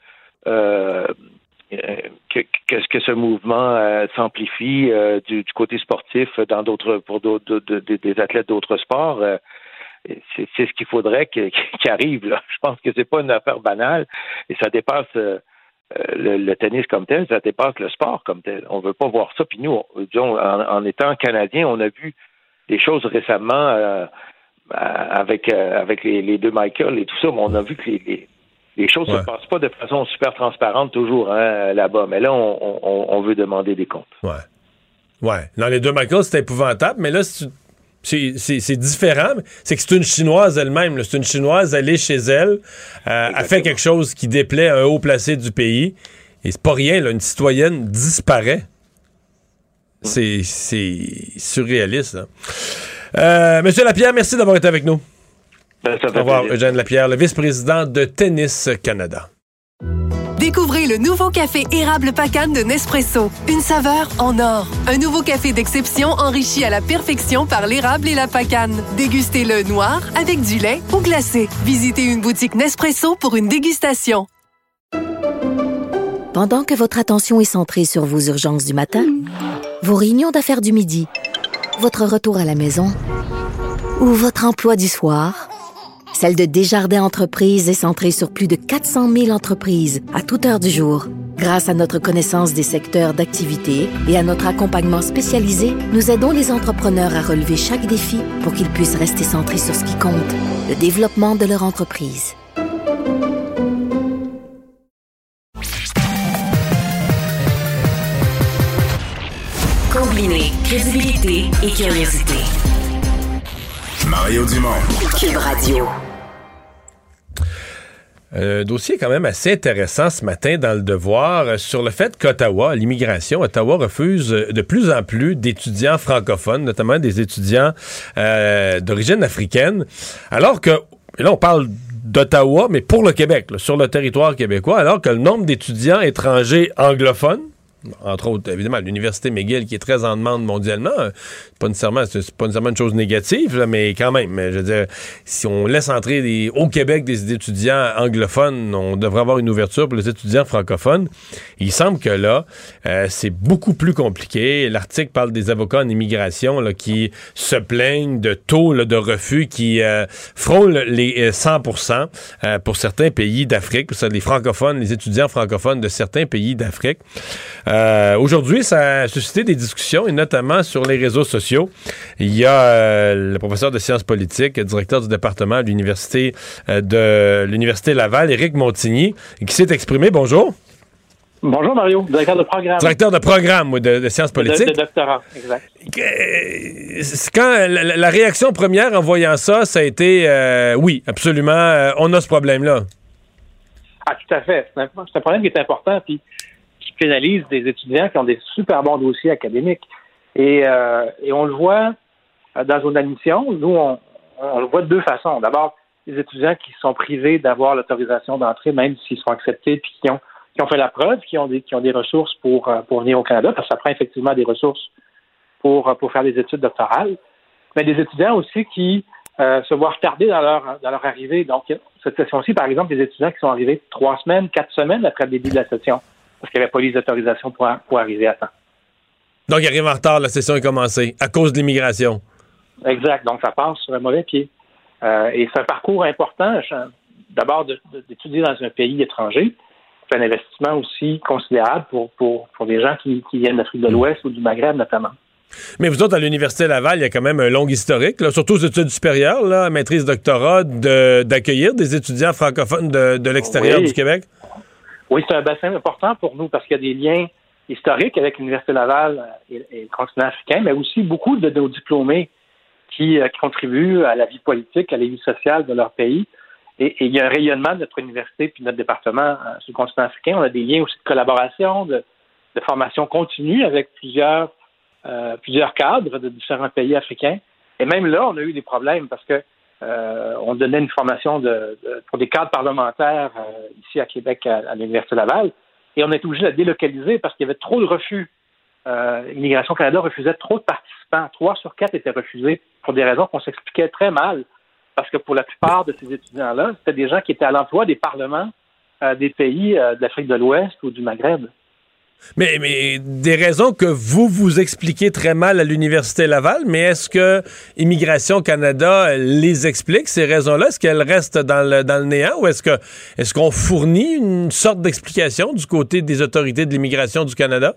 que ce mouvement s'amplifie du côté sportif pour des athlètes d'autres sports. C'est ce qu'il faudrait qui arrive là. Je pense que c'est pas une affaire banale et ça dépasse le tennis comme tel, ça dépasse le sport comme tel. On veut pas voir ça. Puis nous, disons, en étant Canadiens, on a vu des choses récemment avec les deux Michael et tout ça, mais on a vu que les choses ne se passent pas de façon super transparente toujours là-bas. Mais là, on veut demander des comptes. Ouais. Dans les deux Michael, c'est épouvantable, mais là, c'est différent. C'est que c'est une Chinoise elle-même. Là. C'est une Chinoise, elle est chez elle. Elle fait quelque chose qui déplaît à un haut placé du pays. Et c'est pas rien, là, une citoyenne disparaît. C'est surréaliste. Monsieur Lapierre, merci d'avoir été avec nous. Au revoir, Eugène Lapierre, le vice-président de Tennis Canada. Découvrez le nouveau café érable Pacane de Nespresso. Une saveur en or. Un nouveau café d'exception enrichi à la perfection par l'érable et la pacane. Dégustez-le noir, avec du lait ou glacé. Visitez une boutique Nespresso pour une dégustation. Pendant que votre attention est centrée sur vos urgences du matin, vos réunions d'affaires du midi, votre retour à la maison ou votre emploi du soir, celle de Desjardins Entreprises est centrée sur plus de 400 000 entreprises à toute heure du jour. Grâce à notre connaissance des secteurs d'activité et à notre accompagnement spécialisé, nous aidons les entrepreneurs à relever chaque défi pour qu'ils puissent rester centrés sur ce qui compte, le développement de leur entreprise. Combiner crédibilité et curiosité. Mario Dumont. Cube Radio. Un dossier quand même assez intéressant ce matin dans Le Devoir sur le fait qu'Ottawa, l'immigration, Ottawa refuse de plus en plus d'étudiants francophones, notamment des étudiants d'origine africaine, alors que, et là on parle d'Ottawa, mais pour le Québec, là, sur le territoire québécois, alors que le nombre d'étudiants étrangers anglophones, entre autres, évidemment, l'Université McGill, qui est très en demande mondialement, c'est pas nécessairement une chose négative, là, mais quand même, je veux dire, si on laisse entrer au Québec des étudiants anglophones, on devrait avoir une ouverture pour les étudiants francophones. Il semble que là, c'est beaucoup plus compliqué. L'article parle des avocats en immigration là, qui se plaignent de taux là, de refus qui frôlent les 100% pour certains pays d'Afrique, les francophones, les étudiants francophones de certains pays d'Afrique. Aujourd'hui, ça a suscité des discussions, et notamment sur les réseaux sociaux. Il y a le professeur de sciences politiques, directeur du département de l'Université Laval, Éric Montigny, qui s'est exprimé. Bonjour. Bonjour Mario, directeur de programme. Directeur de programme de sciences politiques. De doctorat, exact. Quand la réaction première en voyant ça, ça a été oui, absolument, on a ce problème-là. Ah, tout à fait. C'est un problème qui est important puis qui pénalise des étudiants qui ont des super bons dossiers académiques. Et on le voit dans une admission. Nous, on le voit de deux façons. D'abord, les étudiants qui sont privés d'avoir l'autorisation d'entrée, même s'ils sont acceptés puis qui ont fait la preuve, qui ont des ressources pour venir au Canada, parce que ça prend effectivement des ressources pour faire des études doctorales, mais des étudiants aussi qui se voient retardés dans leur arrivée. Donc, cette session-ci, par exemple, des étudiants qui sont arrivés 3 semaines, 4 semaines après le début de la session, parce qu'il n'y avait pas les autorisations pour arriver à temps. Donc, ils arrivent en retard, la session est commencée, à cause de l'immigration. Exact. Donc, ça passe sur un mauvais pied. Et c'est un parcours important, d'abord, d'étudier dans un pays étranger. C'est un investissement aussi considérable pour des gens qui viennent d'Afrique de l'Ouest ou du Maghreb, notamment. Mais vous autres, à l'Université Laval, il y a quand même un long historique, là, surtout aux études supérieures, là, maîtrise, doctorat, d'accueillir des étudiants francophones de l'extérieur du Québec. Oui, c'est un bassin important pour nous parce qu'il y a des liens historiques avec l'Université Laval et le continent africain, mais aussi beaucoup de nos diplômés qui contribuent à la vie politique, à la vie sociale de leur pays. Et il y a un rayonnement de notre université puis de notre département sur le continent africain. On a des liens aussi de collaboration, de formation continue avec plusieurs cadres de différents pays africains. Et même là, on a eu des problèmes parce que on donnait une formation pour des cadres parlementaires ici à Québec, à l'Université Laval. Et on a été obligé de la délocaliser parce qu'il y avait trop de refus. Immigration Canada refusait trop de participants. 3 sur 4 étaient refusés pour des raisons qu'on s'expliquait très mal. Parce que pour la plupart de ces étudiants-là, c'était des gens qui étaient à l'emploi des parlements des pays de l'Afrique de l'Ouest ou du Maghreb. Mais des raisons que vous expliquez très mal à l'Université Laval, mais est-ce que Immigration Canada les explique, ces raisons-là? Est-ce qu'elles restent dans le néant ou est-ce qu'on fournit une sorte d'explication du côté des autorités de l'immigration du Canada?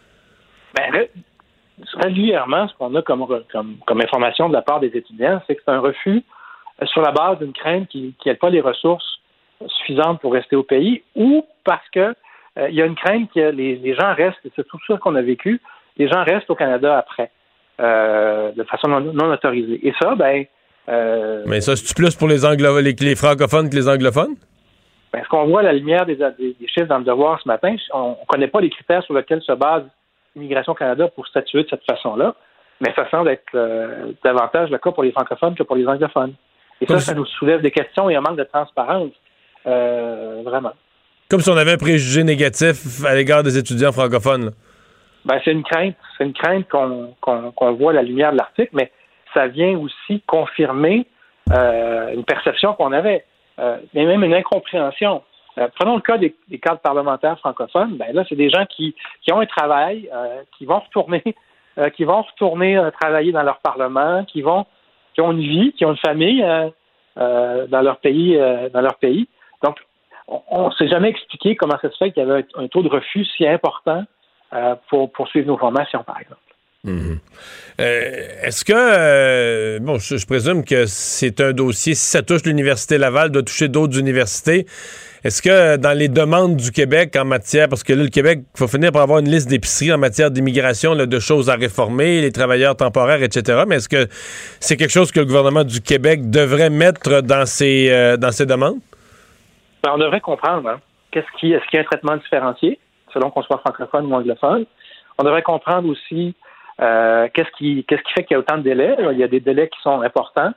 Régulièrement, ce qu'on a comme information de la part des étudiants, c'est que c'est un refus sur la base d'une crainte qu'ils n'aient pas les ressources suffisantes pour rester au pays ou parce que il y a une crainte que les gens restent, et c'est tout ça qu'on a vécu, les gens restent au Canada après, de façon non autorisée. Et ça, mais ça, c'est-tu plus pour les francophones que les anglophones? Ce qu'on voit à la lumière des chiffres dans le devoir ce matin, on ne connaît pas les critères sur lesquels se base l'Immigration Canada pour statuer de cette façon-là, mais ça semble être davantage le cas pour les francophones que pour les anglophones. Et ça nous soulève des questions et un manque de transparence, vraiment. Comme si on avait un préjugé négatif à l'égard des étudiants francophones. C'est une crainte qu'on voit à la lumière de l'article, mais ça vient aussi confirmer une perception qu'on avait, mais même une incompréhension. Prenons le cas des cadres parlementaires francophones. Là, c'est des gens qui ont un travail, qui vont retourner travailler dans leur parlement, qui ont une vie, qui ont une famille dans leur pays. Donc, on ne s'est jamais expliqué comment ça se fait qu'il y avait un taux de refus si important pour poursuivre nos formations, par exemple. Mm-hmm. Est-ce que, je présume que c'est un dossier, si ça touche l'Université Laval, doit toucher d'autres universités. Est-ce que dans les demandes du Québec en matière, parce que là, le Québec, il faut finir par avoir une liste d'épiceries en matière d'immigration, là, de choses à réformer, les travailleurs temporaires, etc., mais est-ce que c'est quelque chose que le gouvernement du Québec devrait mettre dans ses demandes? On devrait comprendre, est-ce qu'il y a un traitement différencié, selon qu'on soit francophone ou anglophone. On devrait comprendre aussi qu'est-ce qui fait qu'il y a autant de délais. Il y a des délais qui sont importants,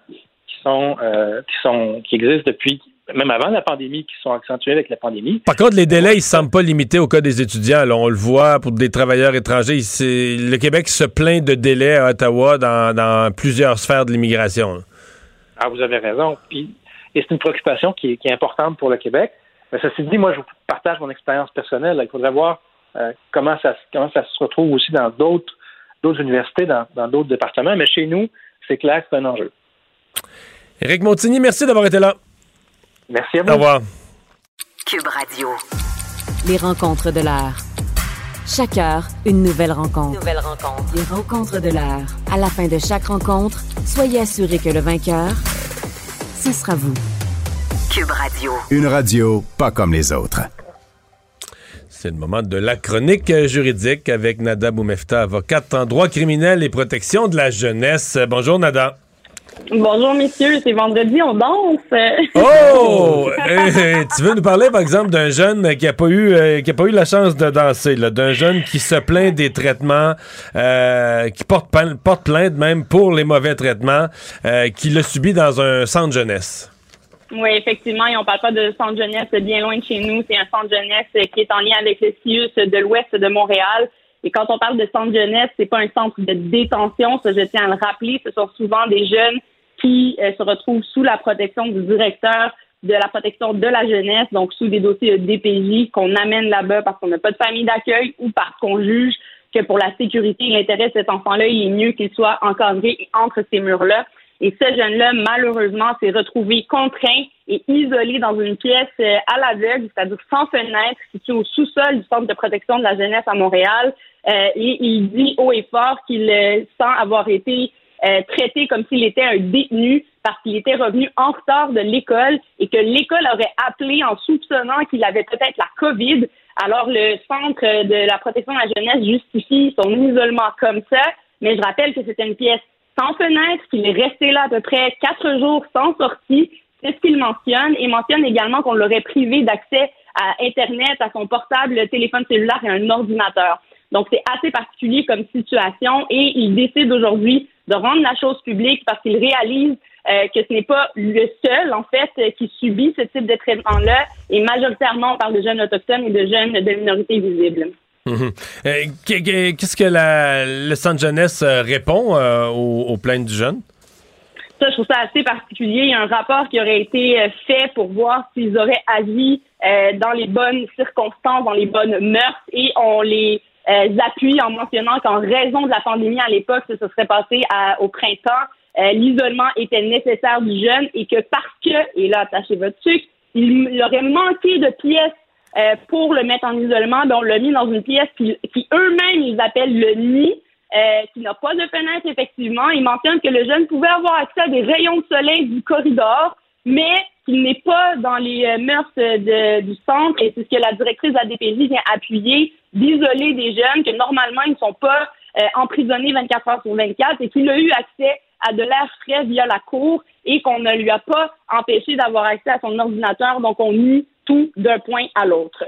qui existent depuis, même avant la pandémie, qui sont accentués avec la pandémie. Par contre, les délais, ils ne semblent pas limités au cas des étudiants. Là, on le voit pour des travailleurs étrangers. Le Québec se plaint de délais à Ottawa dans plusieurs sphères de l'immigration. Ah, vous avez raison. Et c'est une préoccupation qui est importante pour le Québec. Mais ceci dit, moi, je vous partage mon expérience personnelle. Il faudrait voir comment ça se retrouve aussi dans d'autres universités, dans d'autres départements. Mais chez nous, c'est clair que c'est un enjeu. Éric Montigny, merci d'avoir été là. Merci à vous. Au revoir. Cube Radio. Les rencontres de l'heure. Chaque heure, une nouvelle rencontre. Les rencontres de l'heure. À la fin de chaque rencontre, soyez assurés que le vainqueur, ce sera vous. Cube Radio. Une radio pas comme les autres. C'est le moment de la chronique juridique avec Nada Boumefta, avocate en droit criminel et protection de la jeunesse. Bonjour Nada. Bonjour messieurs, c'est vendredi, on danse. Oh! Tu veux nous parler par exemple d'un jeune qui a pas eu la chance de danser, là, d'un jeune qui se plaint des traitements, qui porte plainte même pour les mauvais traitements, qui l'a subi dans un centre jeunesse. Oui, effectivement, et on parle pas de centre jeunesse bien loin de chez nous. C'est un centre jeunesse qui est en lien avec le CIUS de l'Ouest de Montréal. Et quand on parle de centre jeunesse, c'est pas un centre de détention, ça je tiens à le rappeler. Ce sont souvent des jeunes qui se retrouvent sous la protection du directeur de la protection de la jeunesse, donc sous des dossiers de DPJ qu'on amène là-bas parce qu'on n'a pas de famille d'accueil ou parce qu'on juge que pour la sécurité et l'intérêt de cet enfant-là, il est mieux qu'il soit encadré entre ces murs-là. Et ce jeune-là, malheureusement, s'est retrouvé contraint et isolé dans une pièce à l'aveugle, c'est-à-dire sans fenêtre, située au sous-sol du Centre de protection de la jeunesse à Montréal. Et il dit haut et fort qu'il sent avoir été traité comme s'il était un détenu parce qu'il était revenu en retard de l'école et que l'école aurait appelé en soupçonnant qu'il avait peut-être la COVID. Alors, le Centre de la protection de la jeunesse justifie son isolement comme ça, mais je rappelle que c'était une pièce sans fenêtre, qu'il est resté là à peu près 4 jours sans sortie. C'est ce qu'il mentionne et mentionne également qu'on l'aurait privé d'accès à Internet, à son portable, le téléphone cellulaire et un ordinateur. Donc, c'est assez particulier comme situation et il décide aujourd'hui de rendre la chose publique parce qu'il réalise que ce n'est pas le seul, en fait, qui subit ce type de traitement-là et majoritairement on parle de jeunes autochtones et de jeunes de minorités visibles. Qu'est-ce que le centre jeunesse répond aux plaintes du jeune? Ça, je trouve ça assez particulier. Il y a un rapport qui aurait été fait pour voir s'ils auraient agi dans les bonnes circonstances, dans les bonnes mœurs, et on les appuie en mentionnant qu'en raison de la pandémie à l'époque, ça se serait passé au printemps, l'isolement était nécessaire du jeune et que parce que, et là, attachez votre sucre, il aurait manqué de pièces pour le mettre en isolement, on l'a mis dans une pièce qui eux-mêmes, ils appellent le nid, qui n'a pas de fenêtre, effectivement. Ils mentionnent que le jeune pouvait avoir accès à des rayons de soleil du corridor, mais qu'il n'est pas dans les mœurs du centre, et c'est ce que la directrice de la DPJ vient appuyer, d'isoler des jeunes que normalement, ils ne sont pas emprisonnés 24 heures sur 24, et qu'il a eu accès à de l'air frais via la cour, et qu'on ne lui a pas empêché d'avoir accès à son ordinateur, donc on nie tout d'un point à l'autre.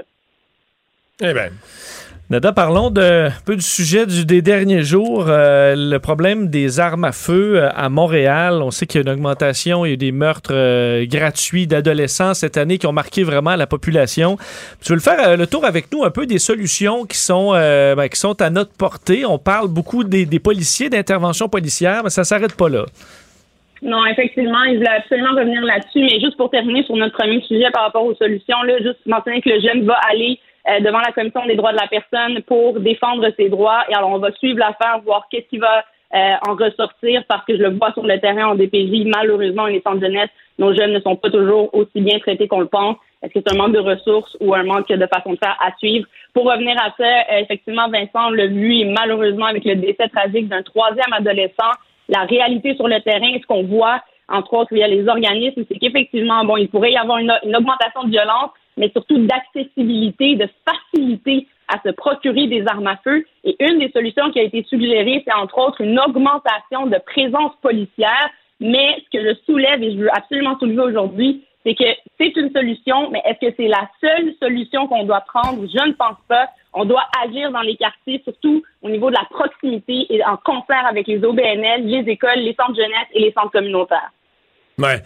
Eh bien. Nada, parlons un peu du sujet des derniers jours, le problème des armes à feu à Montréal. On sait qu'il y a une augmentation, il y a eu des meurtres gratuits d'adolescents cette année qui ont marqué vraiment la population. Tu veux le faire le tour avec nous un peu des solutions qui sont à notre portée. On parle beaucoup des policiers, d'intervention policière, mais ça ne s'arrête pas là. Non, effectivement, je voulais absolument revenir là-dessus, mais juste pour terminer sur notre premier sujet par rapport aux solutions, là, juste mentionner que le jeune va aller devant la Commission des droits de la personne pour défendre ses droits. Et alors, on va suivre l'affaire, voir qu'est-ce qui va en ressortir, parce que je le vois sur le terrain en DPJ. Malheureusement, les centres de jeunesse, nos jeunes ne sont pas toujours aussi bien traités qu'on le pense. Est-ce que c'est un manque de ressources ou un manque de façon de faire à suivre? Pour revenir à ça, effectivement, Vincent l'a vu, et malheureusement, avec le décès tragique d'un 3e adolescent, la réalité sur le terrain, ce qu'on voit, entre autres, via les organismes, c'est qu'effectivement, il pourrait y avoir une augmentation de violence, mais surtout d'accessibilité, de facilité à se procurer des armes à feu. Et une des solutions qui a été suggérée, c'est entre autres une augmentation de présence policière. Mais ce que je soulève, et je veux absolument soulever aujourd'hui, c'est que c'est une solution, mais est-ce que c'est la seule solution qu'on doit prendre? Je ne pense pas. On doit agir dans les quartiers, surtout au niveau de la proximité et en concert avec les OBNL, les écoles, les centres jeunesse et les centres communautaires. Ouais.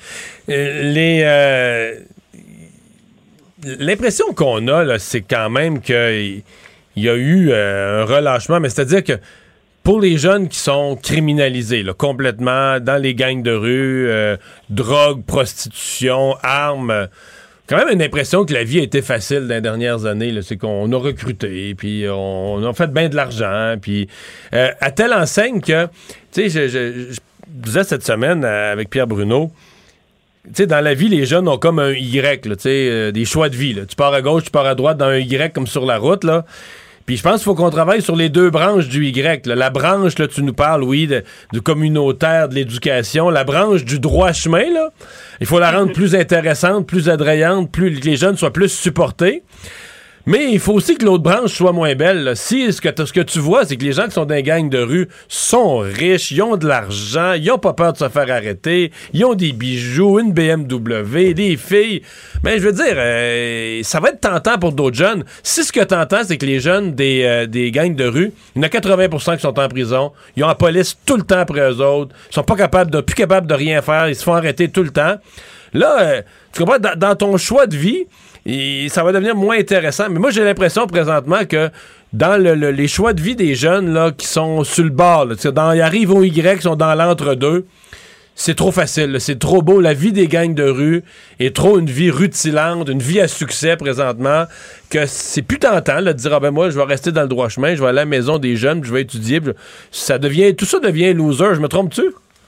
L'impression qu'on a, là, c'est quand même qu'il y a eu un relâchement, mais c'est-à-dire que pour les jeunes qui sont criminalisés là, complètement dans les gangs de rue, drogue, prostitution, armes, quand même une impression que la vie a été facile dans les dernières années. Là, c'est qu'on a recruté, puis on a fait bien de l'argent, puis à telle enseigne que, tu sais, je disais cette semaine avec Pierre Bruno, tu sais, dans la vie, les jeunes ont comme un Y, là, tu sais, des choix de vie. Là. Tu pars à gauche, tu pars à droite, dans un Y comme sur la route, là. Puis je pense qu'il faut qu'on travaille sur les deux branches du Y. Là. La branche, là, tu nous parles, oui, du communautaire, de l'éducation. La branche du droit chemin, là, il faut la rendre plus intéressante, plus attrayante, plus que les jeunes soient plus supportés. Mais il faut aussi que l'autre branche soit moins belle. Là. Si ce que tu vois, c'est que les gens qui sont dans les gangs de rue sont riches, ils ont de l'argent, ils ont pas peur de se faire arrêter, ils ont des bijoux, une BMW, des filles. Mais je veux dire, ça va être tentant pour d'autres jeunes. Si ce que t'entends, c'est que les jeunes des gangs de rue, il y en a 80% qui sont en prison, ils ont la police tout le temps après eux autres, ils sont plus capables de rien faire, ils se font arrêter tout le temps. Là, tu comprends, dans ton choix de vie, ça va devenir moins intéressant. Mais moi, j'ai l'impression présentement que dans les choix de vie des jeunes là, qui sont sur le bord, là, ils arrivent au Y, qui sont dans l'entre-deux, c'est trop facile. Là, c'est trop beau. La vie des gangs de rue est trop une vie rutilante, une vie à succès présentement, que c'est plus tentant là, de dire moi, je vais rester dans le droit chemin, je vais aller à la maison des jeunes, je vais étudier. Tout ça devient loser. Je me trompe-tu?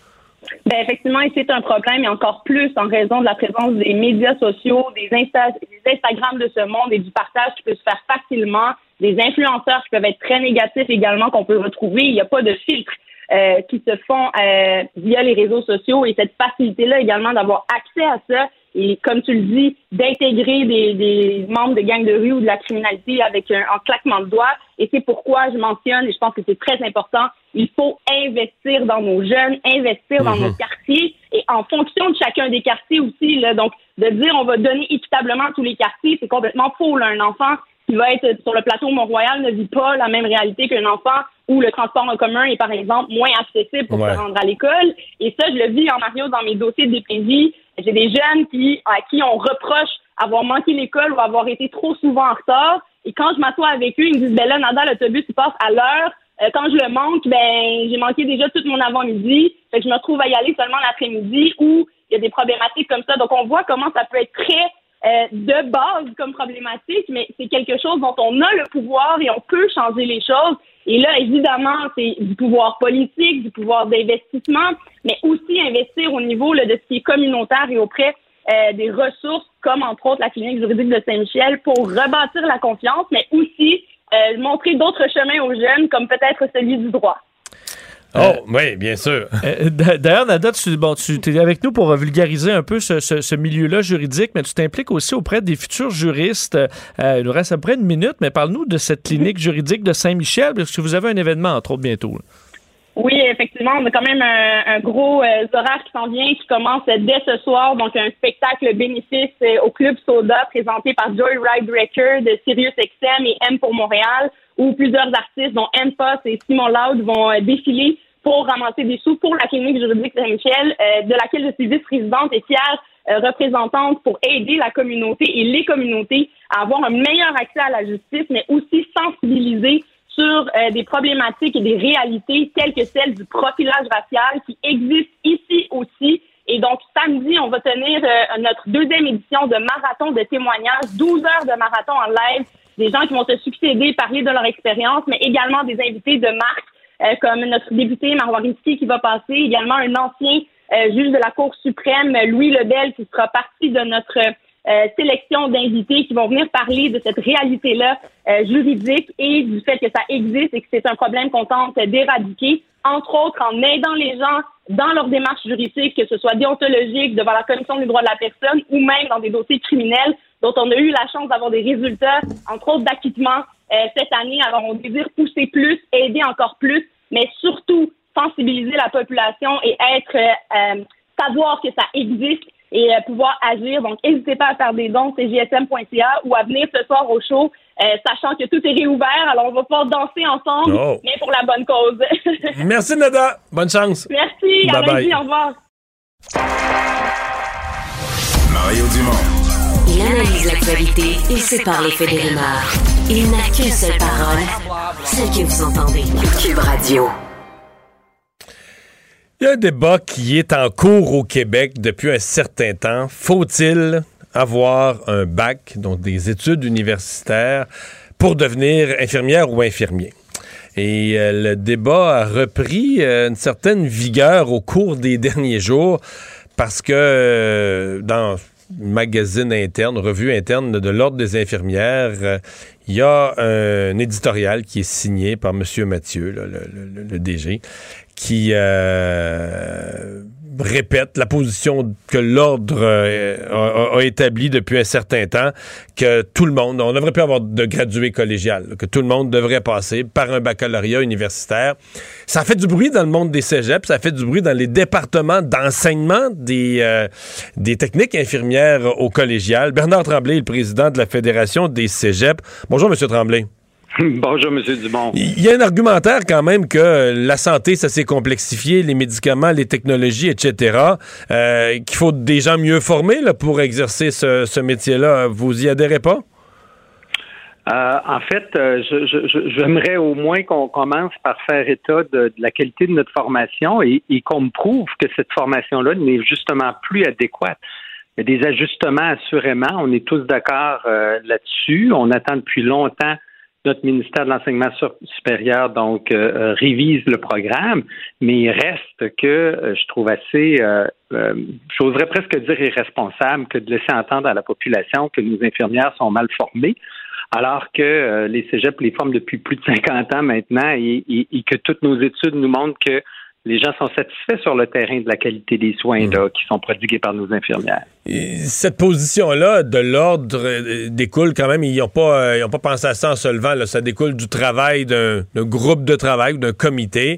Ben effectivement, et c'est un problème, et encore plus en raison de la présence des médias sociaux, des Instagram de ce monde et du partage qui peut se faire facilement, des influenceurs qui peuvent être très négatifs également qu'on peut retrouver. Il n'y a pas de filtres qui se font via les réseaux sociaux, et cette facilité-là également d'avoir accès à ça et, comme tu le dis, d'intégrer des membres de gangs de rue ou de la criminalité avec un claquement de doigts. Et c'est pourquoi je mentionne, et je pense que c'est très important, il faut investir dans nos jeunes, investir dans nos quartiers, et en fonction de chacun des quartiers aussi. Là, donc, de dire on va donner équitablement à tous les quartiers, c'est complètement faux. Là. Un enfant qui va être sur le plateau Mont-Royal ne vit pas la même réalité qu'un enfant où le transport en commun est, par exemple, moins accessible pour se rendre à l'école. Et ça, je le vis en Mario dans mes dossiers de DPJ. J'ai des jeunes à qui on reproche avoir manqué l'école ou avoir été trop souvent en retard. Et quand je m'assois avec eux, ils me disent, là, Nada, l'autobus, il passe à l'heure. Quand je le manque, j'ai manqué déjà tout mon avant-midi. Fait que je me retrouve à y aller seulement l'après-midi, où il y a des problématiques comme ça. Donc, on voit comment ça peut être très de base comme problématique, mais c'est quelque chose dont on a le pouvoir et on peut changer les choses. Et là, évidemment, c'est du pouvoir politique, du pouvoir d'investissement, mais aussi investir au niveau là, de ce qui est communautaire et auprès des ressources, comme entre autres la clinique juridique de Saint-Michel, pour rebâtir la confiance, mais aussi montrer d'autres chemins aux jeunes, comme peut-être celui du droit. Oui, bien sûr. D'ailleurs, Nada, tu es avec nous pour vulgariser un peu ce milieu-là juridique, mais tu t'impliques aussi auprès des futurs juristes. Il nous reste à peu près une minute, mais parle-nous de cette clinique juridique de Saint-Michel, parce que vous avez un événement, entre autres, bientôt. Là. Oui, effectivement, on a quand même un gros horaire qui s'en vient, qui commence dès ce soir, donc un spectacle bénéfice au Club Soda, présenté par Joy Rydebreaker de SiriusXM et M pour Montréal, où plusieurs artistes, dont M-Post et Simon Loud, vont défiler pour ramasser des sous pour la clinique juridique Saint-Michel, de laquelle je suis vice-présidente et fière représentante pour aider la communauté et les communautés à avoir un meilleur accès à la justice, mais aussi sensibiliser sur des problématiques et des réalités telles que celles du profilage racial qui existent ici aussi. Et donc, samedi, on va tenir notre deuxième édition de marathon de témoignages, 12 heures de marathon en live, des gens qui vont se succéder, parler de leur expérience, mais également des invités de marque, comme notre député Marois Risky qui va passer, également un ancien juge de la Cour suprême, Louis Lebel, qui sera partie de notre sélection d'invités qui vont venir parler de cette réalité-là juridique et du fait que ça existe et que c'est un problème qu'on tente d'éradiquer, entre autres en aidant les gens dans leur démarche juridique, que ce soit déontologique devant la Commission des droits de la personne ou même dans des dossiers criminels dont on a eu la chance d'avoir des résultats, entre autres d'acquittement cette année. Alors, on désire pousser plus, aider encore plus, mais surtout sensibiliser la population et savoir que ça existe et pouvoir agir. Donc, n'hésitez pas à faire des dons, c'est csm.ca, ou à venir ce soir au show, sachant que tout est réouvert. Alors, on va pouvoir danser ensemble, mais pour la bonne cause. Merci, Nada. Bonne chance. Merci. Bye à lundi. Au revoir. Mario Dumont. Il analyse l'actualité et sépare les faits des rumeurs. Il n'a qu'une seule parole, celle que vous entendez. Cube Radio. Il y a un débat qui est en cours au Québec depuis un certain temps. Faut-il avoir un bac, donc des études universitaires, pour devenir infirmière ou infirmier? Et le débat a repris une certaine vigueur au cours des derniers jours parce que dans magazine interne, revue interne de l'Ordre des infirmières, il y a un éditorial qui est signé par M. Mathieu, là, le DG, qui répète la position que l'Ordre a établie depuis un certain temps, que tout le monde, on devrait plus avoir de gradués collégiales, que tout le monde devrait passer par un baccalauréat universitaire. Ça fait du bruit dans le monde des cégeps, ça fait du bruit dans les départements d'enseignement des techniques infirmières au collégial. Bernard Tremblay est le président de la Fédération des cégeps. Bonjour, M. Tremblay. Bonjour, M. Dumont. Il y a un argumentaire quand même que la santé, ça s'est complexifié, les médicaments, les technologies, etc., qu'il faut des gens mieux formés là, pour exercer ce métier-là. Vous y adhérez pas? En fait, j'aimerais au moins qu'on commence par faire état de la qualité de notre formation et qu'on me prouve que cette formation-là n'est justement plus adéquate. Il y a des ajustements, assurément. On est tous d'accord là-dessus. On attend depuis longtemps notre ministère de l'Enseignement supérieur, donc, révise le programme, mais il reste que je trouve assez, j'oserais presque dire irresponsable que de laisser entendre à la population que nos infirmières sont mal formées, alors que les cégeps les forment depuis plus de 50 ans maintenant et que toutes nos études nous montrent que les gens sont satisfaits sur le terrain de la qualité des soins là, qui sont prodigués par nos infirmières. Et cette position-là de l'Ordre découle quand même, ils n'ont pas pensé à ça en se levant, là, ça découle du travail d'un groupe de travail ou d'un comité.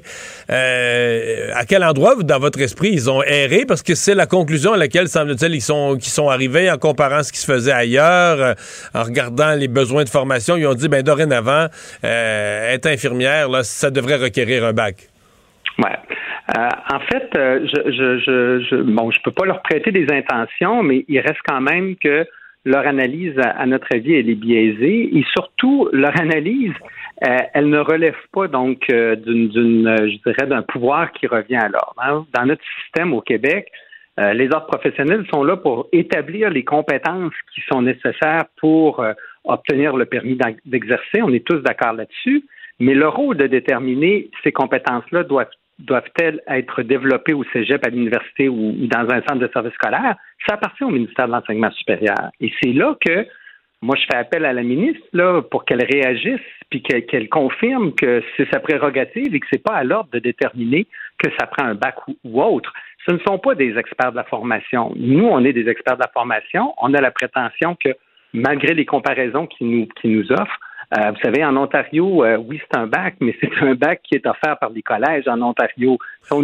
À quel endroit, dans votre esprit, ils ont erré? Parce que c'est la conclusion à laquelle, semble-t-il, qu'ils sont arrivés en comparant ce qui se faisait ailleurs, en regardant les besoins de formation. Ils ont dit, dorénavant, être infirmière, là, ça devrait requérir un bac. Ouais. En fait, je peux pas leur prêter des intentions, mais il reste quand même que leur analyse, à notre avis, elle est biaisée et surtout leur analyse, elle ne relève pas donc d'un pouvoir qui revient à l'ordre. Hein. Dans notre système au Québec, les ordres professionnels sont là pour établir les compétences qui sont nécessaires pour obtenir le permis d'exercer. On est tous d'accord là-dessus. Mais le rôle de déterminer ces compétences-là doivent-elles être développées au cégep, à l'université ou dans un centre de service scolaire, ça appartient au ministère de l'Enseignement supérieur. Et c'est là que moi, je fais appel à la ministre là, pour qu'elle réagisse puis qu'elle confirme que c'est sa prérogative et que c'est pas à l'ordre de déterminer que ça prend un bac ou autre. Ce ne sont pas des experts de la formation. Nous, on est des experts de la formation. On a la prétention que, malgré les comparaisons qu'ils nous offrent, vous savez, en Ontario, oui, c'est un bac, mais c'est un bac qui est offert par les collèges en Ontario. Là,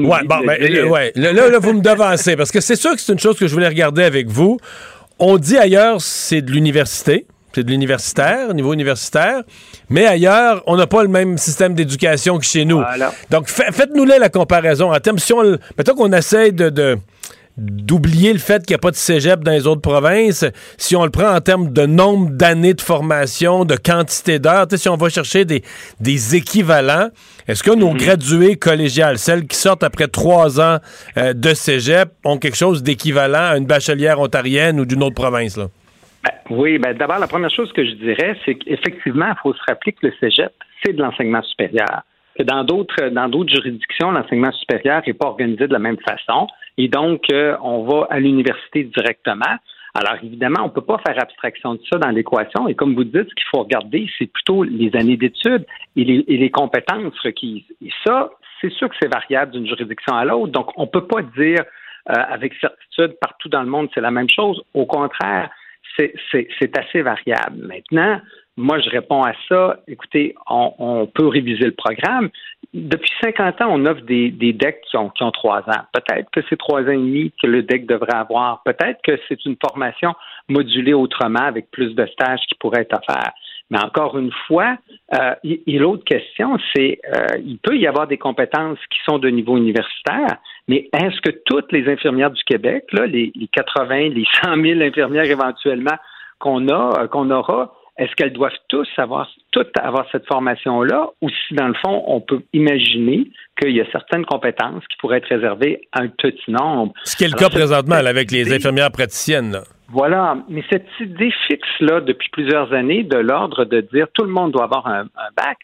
vous me devancez, parce que c'est sûr que c'est une chose que je voulais regarder avec vous. On dit ailleurs, c'est de l'université, c'est de l'universitaire, au niveau universitaire, mais ailleurs, on n'a pas le même système d'éducation que chez nous. Voilà. Donc, faites-nous-là la comparaison. En termes, mettons qu'on essaye d'oublier le fait qu'il n'y a pas de cégep dans les autres provinces, si on le prend en termes de nombre d'années de formation, de quantité d'heures, si on va chercher des équivalents, est-ce que nos gradués collégiales, celles qui sortent après 3 ans de cégep, ont quelque chose d'équivalent à une bachelière ontarienne ou d'une autre province, là? D'abord, la première chose que je dirais, c'est qu'effectivement, il faut se rappeler que le cégep, c'est de l'enseignement supérieur. Que dans d'autres juridictions, l'enseignement supérieur n'est pas organisé de la même façon. Et donc, on va à l'université directement. Alors, évidemment, on ne peut pas faire abstraction de ça dans l'équation. Et comme vous dites, ce qu'il faut regarder, c'est plutôt les années d'études et les compétences requises. Et ça, c'est sûr que c'est variable d'une juridiction à l'autre. Donc, on ne peut pas dire avec certitude partout dans le monde c'est la même chose. Au contraire, c'est assez variable. Maintenant, moi, je réponds à ça. Écoutez, on peut réviser le programme. Depuis 50 ans, on offre des DEC qui ont 3 ans. Peut-être que c'est 3 ans et demi que le DEC devrait avoir. Peut-être que c'est une formation modulée autrement avec plus de stages qui pourraient être offerts. Mais encore une fois, et l'autre question, c'est il peut y avoir des compétences qui sont de niveau universitaire, mais est-ce que toutes les infirmières du Québec, là, les 80, les 100 000 infirmières éventuellement qu'on aura, est-ce qu'elles doivent toutes avoir cette formation-là, ou si, dans le fond, on peut imaginer qu'il y a certaines compétences qui pourraient être réservées à un petit nombre? Ce qui est le cas présentement avec les infirmières praticiennes, là. Voilà, mais cette idée fixe-là, depuis plusieurs années, de l'ordre de dire tout le monde doit avoir un bac,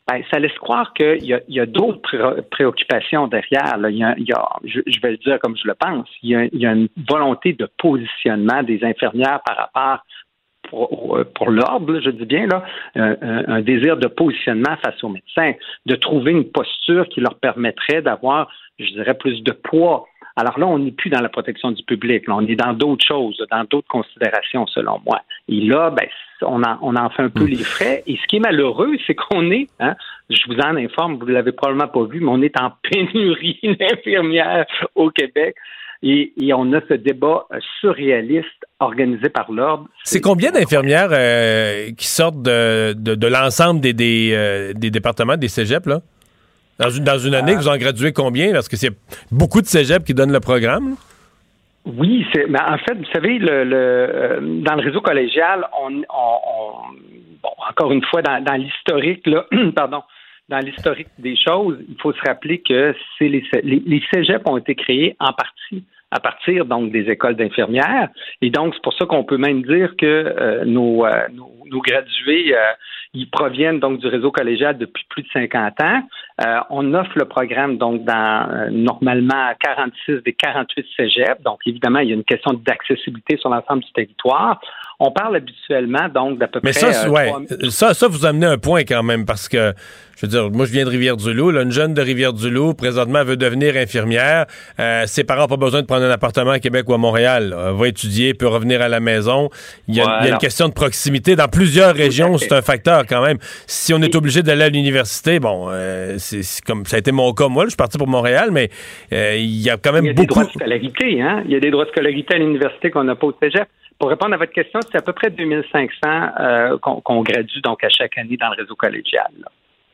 ça laisse croire qu'il y a d'autres préoccupations derrière. Là. Je vais le dire comme je le pense, il y a une volonté de positionnement des infirmières par rapport pour l'ordre, là, je dis bien, là, un désir de positionnement face aux médecins, de trouver une posture qui leur permettrait d'avoir, je dirais, plus de poids. Alors là, on n'est plus dans la protection du public, là, on est dans d'autres choses, dans d'autres considérations, selon moi. Et là, on en fait un peu les frais. Et ce qui est malheureux, c'est qu'on est, je vous en informe, vous ne l'avez probablement pas vu, mais on est en pénurie d'infirmières au Québec. Et on a ce débat surréaliste organisé par l'Ordre. C'est combien d'infirmières qui sortent de l'ensemble des départements, des cégeps, là? Dans une année, vous en graduez combien? Parce que c'est beaucoup de cégeps qui donnent le programme, là? Oui, mais en fait, vous savez, dans le réseau collégial, encore une fois, dans l'historique, là, dans l'historique des choses, il faut se rappeler que les cégeps ont été créés en partie à partir donc des écoles d'infirmières. Et donc, c'est pour ça qu'on peut même dire que nos gradués, ils proviennent donc du réseau collégial depuis plus de 50 ans. On offre le programme donc dans normalement 46 des 48 cégeps. Donc, évidemment, il y a une question d'accessibilité sur l'ensemble du territoire. On parle habituellement donc d'à peu près... Mais ça, vous amenez un point quand même, parce que, je veux dire, moi, je viens de Rivière-du-Loup. Là, une jeune de Rivière-du-Loup, présentement, veut devenir infirmière. Ses parents n'ont pas besoin de prendre un appartement à Québec ou à Montréal. Va étudier, peut revenir à la maison. Il y a une question de proximité. Dans plusieurs régions, c'est un facteur quand même. Si on est obligé d'aller à l'université, c'est comme ça a été mon cas. Moi, là, je suis parti pour Montréal, mais il y a quand même beaucoup... Il y a des droits de scolarité, hein? Il y a des droits de scolarité à l'université qu'on n'a pas au cégep. Pour répondre à votre question, c'est à peu près 2500 qu'on gradue donc à chaque année dans le réseau collégial. Là.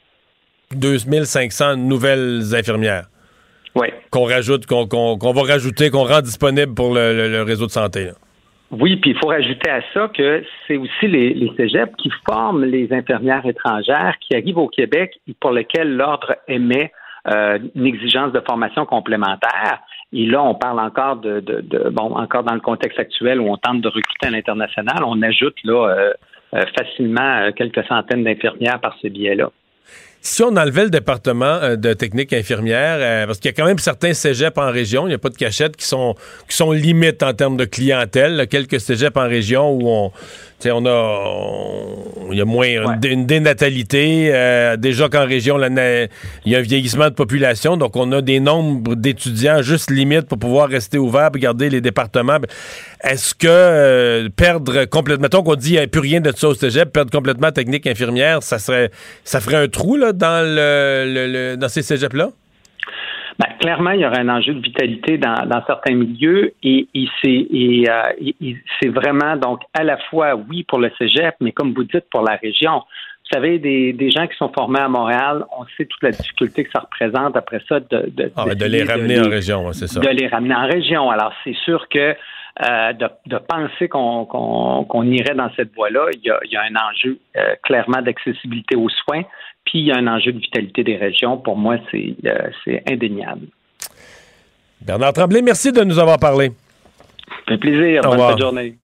2500 nouvelles infirmières. Oui. Qu'on rajoute, qu'on va rajouter, qu'on rend disponible pour le réseau de santé. Là. Oui, puis il faut rajouter à ça que c'est aussi les cégeps qui forment les infirmières étrangères qui arrivent au Québec et pour lesquelles l'Ordre émet une exigence de formation complémentaire. Et là, on parle encore encore dans le contexte actuel où on tente de recruter à l'international, on ajoute là facilement quelques centaines d'infirmières par ce biais-là. Si on enlevait le département de technique infirmière, parce qu'il y a quand même certains cégeps en région, il n'y a pas de cachette, qui sont limites en termes de clientèle. Là, quelques cégeps en région où il y a moins une dénatalité. Déjà qu'en région, il y a un vieillissement de population, donc on a des nombres d'étudiants juste limites pour pouvoir rester ouvert et garder les départements. Est-ce que perdre complètement, mettons qu'on dit qu'il n'y a plus rien de ça au cégep, perdre complètement technique infirmière, ça ferait un trou là, dans ces cégeps-là? Clairement, il y aurait un enjeu de vitalité dans certains milieux et c'est vraiment donc à la fois, oui, pour le cégep, mais comme vous dites, pour la région. Vous savez, des gens qui sont formés à Montréal, on sait toute la difficulté que ça représente après ça de les ramener en région, c'est ça. De les ramener en région. Alors, c'est sûr que de penser qu'on irait dans cette voie-là, il y a un enjeu clairement d'accessibilité aux soins, puis il y a un enjeu de vitalité des régions. Pour moi, c'est indéniable. Bernard Tremblay, merci de nous avoir parlé. Ça fait plaisir. Bonne fin de journée.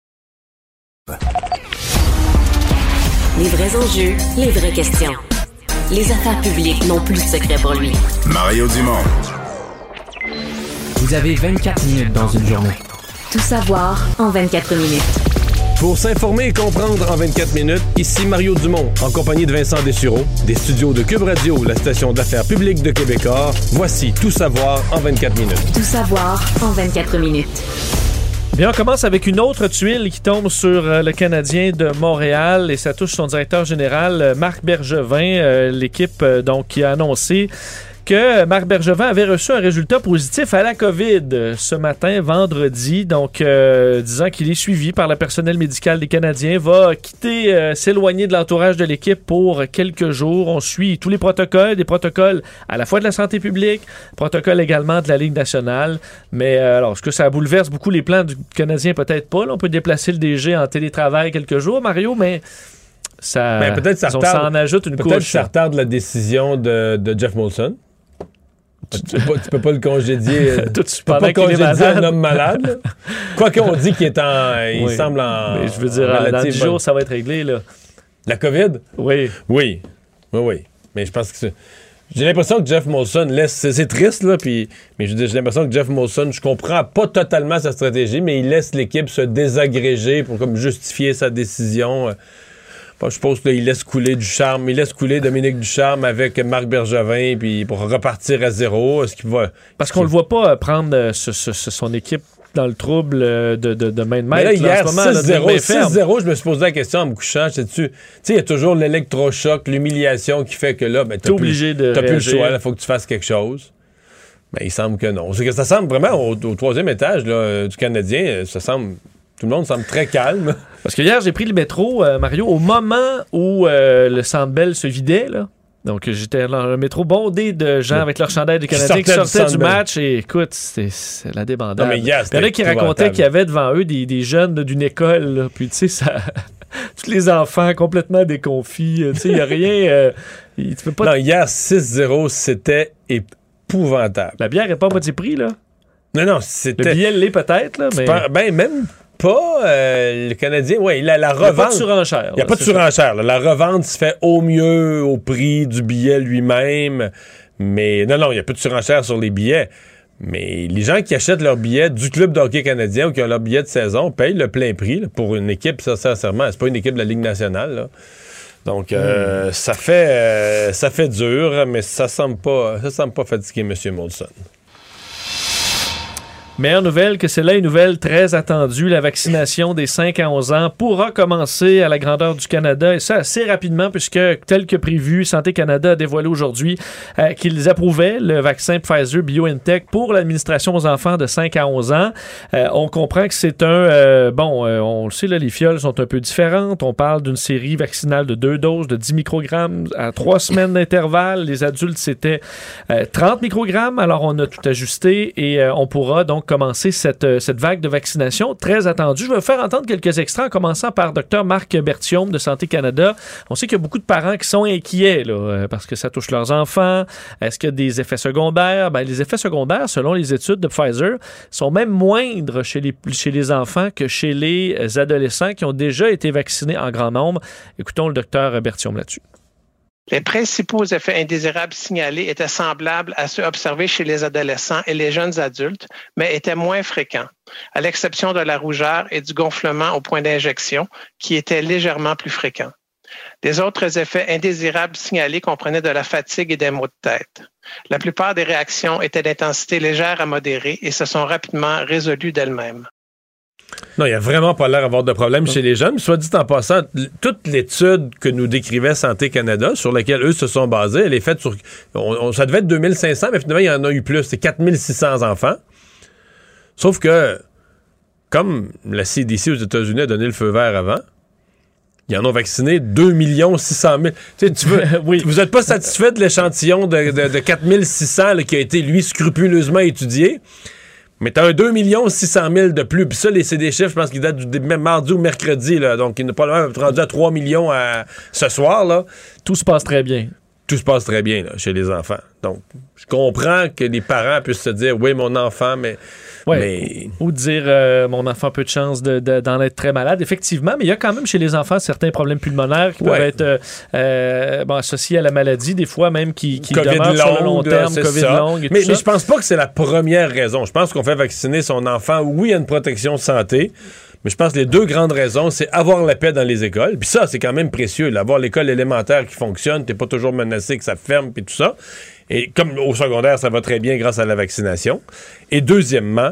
Les vrais enjeux, les vraies questions. Les affaires publiques n'ont plus de secret pour lui. Mario Dumont. Vous avez 24 minutes dans une journée. Tout savoir en 24 minutes. Pour s'informer et comprendre en 24 minutes, ici Mario Dumont, en compagnie de Vincent Dessureau, des studios de Cube Radio, la station d'affaires publique de Québécois. Voici Tout savoir en 24 minutes. Tout savoir en 24 minutes. Bien, on commence avec une autre tuile qui tombe sur le Canadien de Montréal et ça touche son directeur général, Marc Bergevin, l'équipe donc qui a annoncé que Marc Bergevin avait reçu un résultat positif à la COVID ce matin, vendredi, donc disant qu'il est suivi par le personnel médical des Canadiens, va quitter, s'éloigner de l'entourage de l'équipe pour quelques jours. On suit tous les protocoles, des protocoles à la fois de la santé publique, protocoles également de la Ligue nationale. Mais alors, est-ce que ça bouleverse beaucoup les plans du Canadien? Peut-être pas. Là, on peut déplacer le DG en télétravail quelques jours, Mario, mais... peut-être ça s'en ajoute une couche. Peut-être ça retarde la décision de Jeff Molson. Tu peux pas le congédier. Tu peux pas congédier un homme malade. Quoi qu'on dit qu'il est il semble en. Mais je veux dire, dans 10 jours, ça va être réglé, là. La COVID? Oui. Oui. Mais je pense que j'ai l'impression que Jeff Molson laisse... C'est triste, là, mais j'ai l'impression que Jeff Molson, je comprends pas totalement sa stratégie, mais il laisse l'équipe se désagréger pour comme justifier sa décision. Je suppose qu'il laisse couler du charme. Il laisse couler Dominique Ducharme avec Marc Bergevin puis pour repartir à zéro. Est-ce qu'il va... Parce qu'on le voit pas prendre son équipe dans le trouble de main de maître. Mais là, hier, 6-0, je me suis posé la question en me couchant. Tu sais, il y a toujours l'électrochoc, l'humiliation qui fait que là, t'es obligé de t'as plus le choix. Il faut que tu fasses quelque chose. Mais il semble que non. C'est que ça semble vraiment au troisième étage là, du Canadien, ça semble... Tout le monde semble très calme. Parce que hier, j'ai pris le métro, Mario, au moment où le Centre Bell se vidait, là. Donc, j'étais dans le métro bondé de gens avec leur chandail du Canadien qui sortaient du match. Et écoute, c'est la débandade. Non, mais hier, il y en a qui racontaient qu'il y avait devant eux des jeunes d'une école. Là. Puis, tu sais, ça... tous les enfants complètement déconfits. Tu sais, il n'y a rien... tu peux pas... Non, hier, 6-0, c'était épouvantable. La bière n'est pas à moitié prix, là. Non, c'était... Le billet l'est peut-être, là, mais... Ben, même... pas le Canadien. Oui, la revente. Il n'y a pas de surenchère. Il n'y a pas de surenchère. La revente se fait au mieux au prix du billet lui-même. Mais non, il n'y a pas de surenchère sur les billets. Mais les gens qui achètent leur billet du club de hockey canadien ou qui ont leur billet de saison payent le plein prix là, pour une équipe, ça, sincèrement. C'est pas une équipe de la Ligue nationale. Là. Donc, ça fait dur, mais ça semble pas fatiguer M. Molson. Meilleure nouvelle que c'est là une nouvelle très attendue. La vaccination des 5 à 11 ans pourra commencer à la grandeur du Canada et ça assez rapidement puisque, tel que prévu, Santé Canada a dévoilé aujourd'hui qu'ils approuvaient le vaccin Pfizer-BioNTech pour l'administration aux enfants de 5 à 11 ans. On comprend que c'est on le sait, là, les fioles sont un peu différentes. On parle d'une série vaccinale de 2 doses de 10 microgrammes à 3 semaines d'intervalle. Les adultes, c'était 30 microgrammes. Alors, on a tout ajusté et on pourra donc commencer cette vague de vaccination très attendue. Je vais vous faire entendre quelques extraits en commençant par Dr Marc Bertium de Santé Canada. On sait qu'il y a beaucoup de parents qui sont inquiets là, parce que ça touche leurs enfants. Est-ce qu'il y a des effets secondaires? Ben, les effets secondaires, selon les études de Pfizer, sont même moindres chez les enfants que chez les adolescents qui ont déjà été vaccinés en grand nombre. Écoutons le Dr Bertium là-dessus. Les principaux effets indésirables signalés étaient semblables à ceux observés chez les adolescents et les jeunes adultes, mais étaient moins fréquents, à l'exception de la rougeur et du gonflement au point d'injection, qui étaient légèrement plus fréquents. Les autres effets indésirables signalés comprenaient de la fatigue et des maux de tête. La plupart des réactions étaient d'intensité légère à modérée et se sont rapidement résolues d'elles-mêmes. Non, il n'y a vraiment pas l'air d'avoir de problème chez les jeunes. Soit dit en passant, toute l'étude que nous décrivait Santé Canada, sur laquelle eux se sont basés, elle est faite sur... ça devait être 2500, mais finalement, il y en a eu plus. C'est 4600 enfants. Sauf que, comme la CDC aux États-Unis a donné le feu vert avant, ils en ont vacciné 2 600 000. Tu sais, oui. Vous n'êtes pas satisfait de l'échantillon de 4600 là, qui a été, lui, scrupuleusement étudié. Mais t'as un 2 600 000 de plus. Puis ça, c'est des chiffres, je pense, qui datent du mardi ou mercredi. Là. Donc, il n'est pas rendu à 3 millions ce soir. Là. Tout se passe très bien. Tout se passe très bien là, chez les enfants. Donc, je comprends que les parents puissent se dire « Oui, mon enfant, mais... » Ou dire mon enfant a peu de chance d'en être très malade. Effectivement, mais il y a quand même chez les enfants certains problèmes pulmonaires qui peuvent être associés à la maladie, des fois même qui demeurent sur le long terme, COVID longue et tout ça. Mais je pense pas que c'est la première raison. Je pense qu'on fait vacciner son enfant. Oui, il y a une protection de santé, mais je pense que les deux grandes raisons, c'est avoir la paix dans les écoles. Puis ça, c'est quand même précieux. Avoir l'école élémentaire qui fonctionne, t'es pas toujours menacé que ça ferme, puis tout ça. Et comme au secondaire, ça va très bien grâce à la vaccination. Et deuxièmement,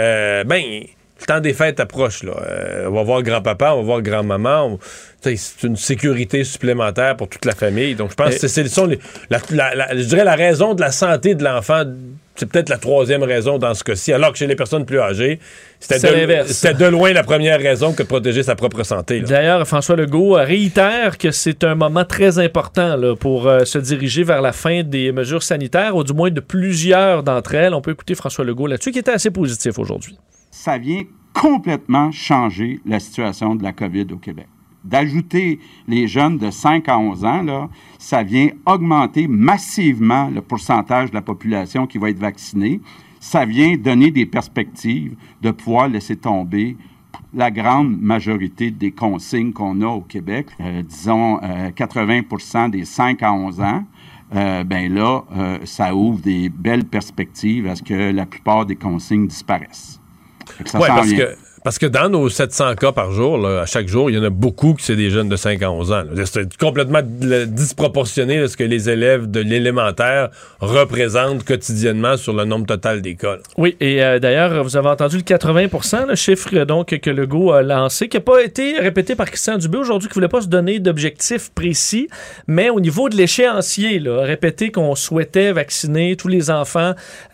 le temps des fêtes approche. Là. On va voir grand-papa, on va voir grand-maman. C'est une sécurité supplémentaire pour toute la famille. Donc, je pense que je dirais la raison de la santé de l'enfant, c'est peut-être la troisième raison dans ce cas-ci. Alors que chez les personnes plus âgées, c'était de loin la première raison que de protéger sa propre santé. Là. D'ailleurs, François Legault réitère que c'est un moment très important là, pour se diriger vers la fin des mesures sanitaires, ou du moins de plusieurs d'entre elles. On peut écouter François Legault là-dessus, qui était assez positif aujourd'hui. Ça vient complètement changer la situation de la COVID au Québec. D'ajouter les jeunes de 5 à 11 ans, là, ça vient augmenter massivement le pourcentage de la population qui va être vaccinée. Ça vient donner des perspectives de pouvoir laisser tomber la grande majorité des consignes qu'on a au Québec, disons 80% des 5 à 11 ans. ça ouvre des belles perspectives à ce que la plupart des consignes disparaissent. Oui, parce que dans nos 700 cas par jour, là, à chaque jour, il y en a beaucoup qui c'est des jeunes de 5 à 11 ans. Là. C'est complètement disproportionné là, ce que les élèves de l'élémentaire représentent quotidiennement sur le nombre total des cas. Là. Oui, et d'ailleurs, vous avez entendu le 80%, le chiffre donc, que Legault a lancé, qui n'a pas été répété par Christian Dubé aujourd'hui, qui ne voulait pas se donner d'objectifs précis, mais au niveau de l'échéancier, là, répété qu'on souhaitait vacciner tous les enfants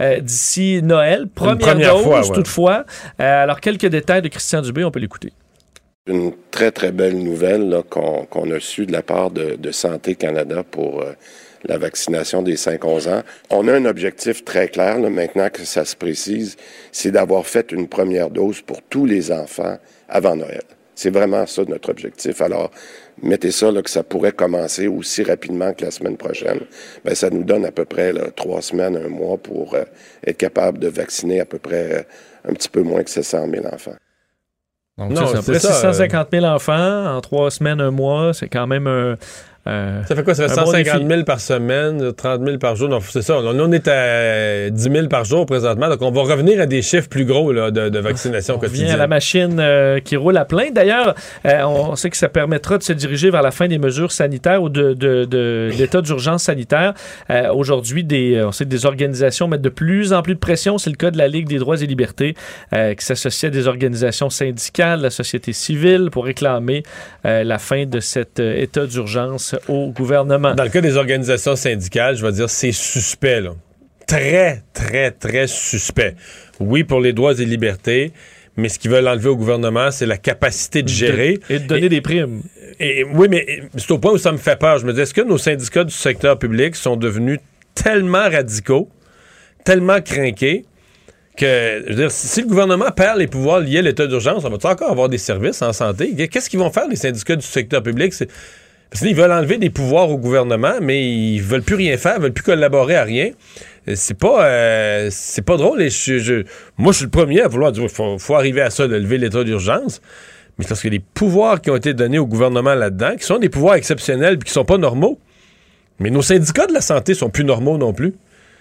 d'ici Noël. Première dose, fois, ouais. Toutefois. Alors, quelques détails de Christian Dubé, on peut l'écouter. Une très, très belle nouvelle là, qu'on a su de la part de Santé Canada pour la vaccination des 5-11 ans. On a un objectif très clair, là, maintenant que ça se précise, c'est d'avoir fait une première dose pour tous les enfants avant Noël. C'est vraiment ça notre objectif. Alors, mettez ça là, que ça pourrait commencer aussi rapidement que la semaine prochaine. Bien, ça nous donne à peu près là, 3 semaines, 1 mois pour être capable de vacciner à peu près un petit peu moins que 700 000 enfants. Donc, c'est à peu près 650 000 enfants en 3 semaines, 1 mois. C'est quand même un... ça fait quoi? Ça fait 150 000 par semaine, 30 000 par jour. Donc, c'est ça. On est à 10 000 par jour présentement. Donc, on va revenir à des chiffres plus gros là, de vaccination quotidienne. On revient à la machine qui roule à plein. D'ailleurs, on sait que ça permettra de se diriger vers la fin des mesures sanitaires ou de l'état d'urgence sanitaire. Aujourd'hui, on sait que des organisations mettent de plus en plus de pression. C'est le cas de la Ligue des droits et libertés qui s'associe à des organisations syndicales, la société civile, pour réclamer la fin de cet état d'urgence au gouvernement. Dans le cas des organisations syndicales, je vais dire, c'est suspect, là. Très, très, très suspect. Oui, pour les droits et libertés, mais ce qu'ils veulent enlever au gouvernement, c'est la capacité de gérer. Et de donner des primes. Oui, mais c'est au point où ça me fait peur. Je me dis, est-ce que nos syndicats du secteur public sont devenus tellement radicaux, tellement crinqués, que, je veux dire, si le gouvernement perd les pouvoirs liés à l'état d'urgence, on va-tu encore avoir des services en santé? Qu'est-ce qu'ils vont faire, les syndicats du secteur public? Parce qu'ils veulent enlever des pouvoirs au gouvernement, mais ils veulent plus rien faire, ils veulent plus collaborer à rien. C'est pas drôle. Moi, je suis le premier à vouloir dire faut arriver à ça, de lever l'état d'urgence. Mais c'est parce que les pouvoirs qui ont été donnés au gouvernement là-dedans, qui sont des pouvoirs exceptionnels et qui sont pas normaux. Mais nos syndicats de la santé sont plus normaux non plus.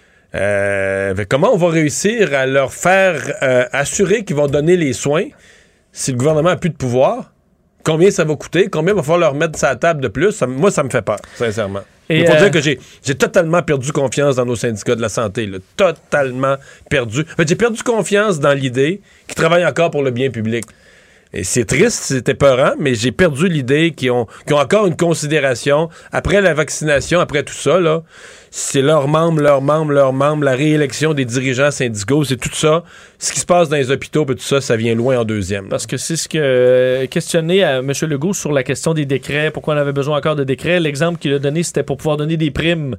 Comment on va réussir à leur faire assurer qu'ils vont donner les soins si le gouvernement a plus de pouvoir? Combien ça va coûter? Combien il va falloir leur mettre sur la table de plus? Moi, ça me fait peur, sincèrement. Il faut dire que j'ai totalement perdu confiance dans nos syndicats de la santé. Là. Totalement perdu. En fait, j'ai perdu confiance dans l'idée qu'ils travaillent encore pour le bien public. Et c'est triste, c'est épeurant, mais j'ai perdu l'idée qu'ils ont encore une considération. Après la vaccination, après tout ça, là, c'est leurs membres, la réélection des dirigeants syndicaux, c'est tout ça. Ce qui se passe dans les hôpitaux, puis tout ça, ça vient loin en deuxième. Parce que c'est ce que questionné à M. Legault sur la question des décrets, pourquoi on avait besoin encore de décrets. L'exemple qu'il a donné, c'était pour pouvoir donner des primes.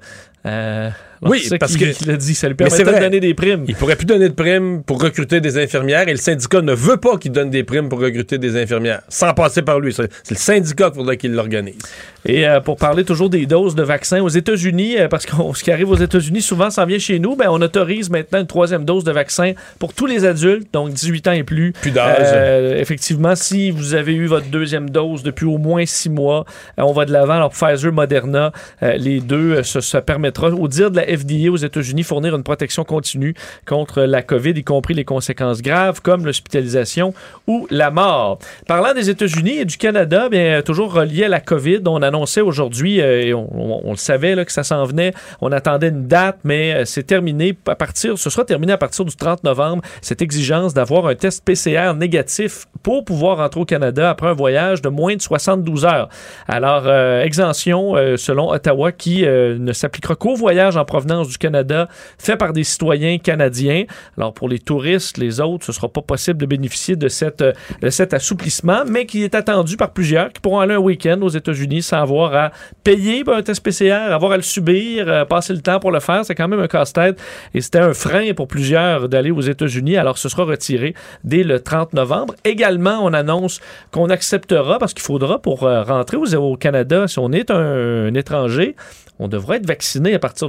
Oui, parce qu'il a dit, ça lui permettait de donner des primes. Il pourrait plus donner de primes pour recruter des infirmières et le syndicat ne veut pas qu'il donne des primes pour recruter des infirmières, sans passer par lui. C'est le syndicat qu'il faudrait qu'il l'organise. Et pour parler toujours des doses de vaccins aux États-Unis, parce que ce qui arrive aux États-Unis souvent s'en vient chez nous, on autorise maintenant une 3e dose de vaccin pour tous les adultes, donc 18 ans et plus. Plus d'âge. Effectivement, si vous avez eu votre 2e dose depuis au moins 6 mois, on va de l'avant. Alors Pfizer, Moderna, les deux, ça permettra, au dire de la FDA aux États-Unis, fournir une protection continue contre la COVID, y compris les conséquences graves comme l'hospitalisation ou la mort. Parlant des États-Unis et du Canada, bien toujours relié à la COVID, on annonçait aujourd'hui, et on le savait là, que ça s'en venait, on attendait une date, mais c'est terminé ce sera terminé à partir du 30 novembre, cette exigence d'avoir un test PCR négatif pour pouvoir rentrer au Canada après un voyage de moins de 72 heures. Alors, exemption, selon Ottawa, qui ne s'appliquera qu'aux voyages en provenance du Canada fait par des citoyens canadiens. Alors, pour les touristes, les autres, ce ne sera pas possible de bénéficier de cet assouplissement, mais qui est attendu par plusieurs qui pourront aller un week-end aux États-Unis sans avoir à payer un test PCR, avoir à le subir, passer le temps pour le faire. C'est quand même un casse-tête et c'était un frein pour plusieurs d'aller aux États-Unis. Alors, ce sera retiré dès le 30 novembre. Également, on annonce qu'on acceptera, parce qu'il faudra pour rentrer au Canada, si on est un étranger, on devra être vacciné à partir du 30 novembre.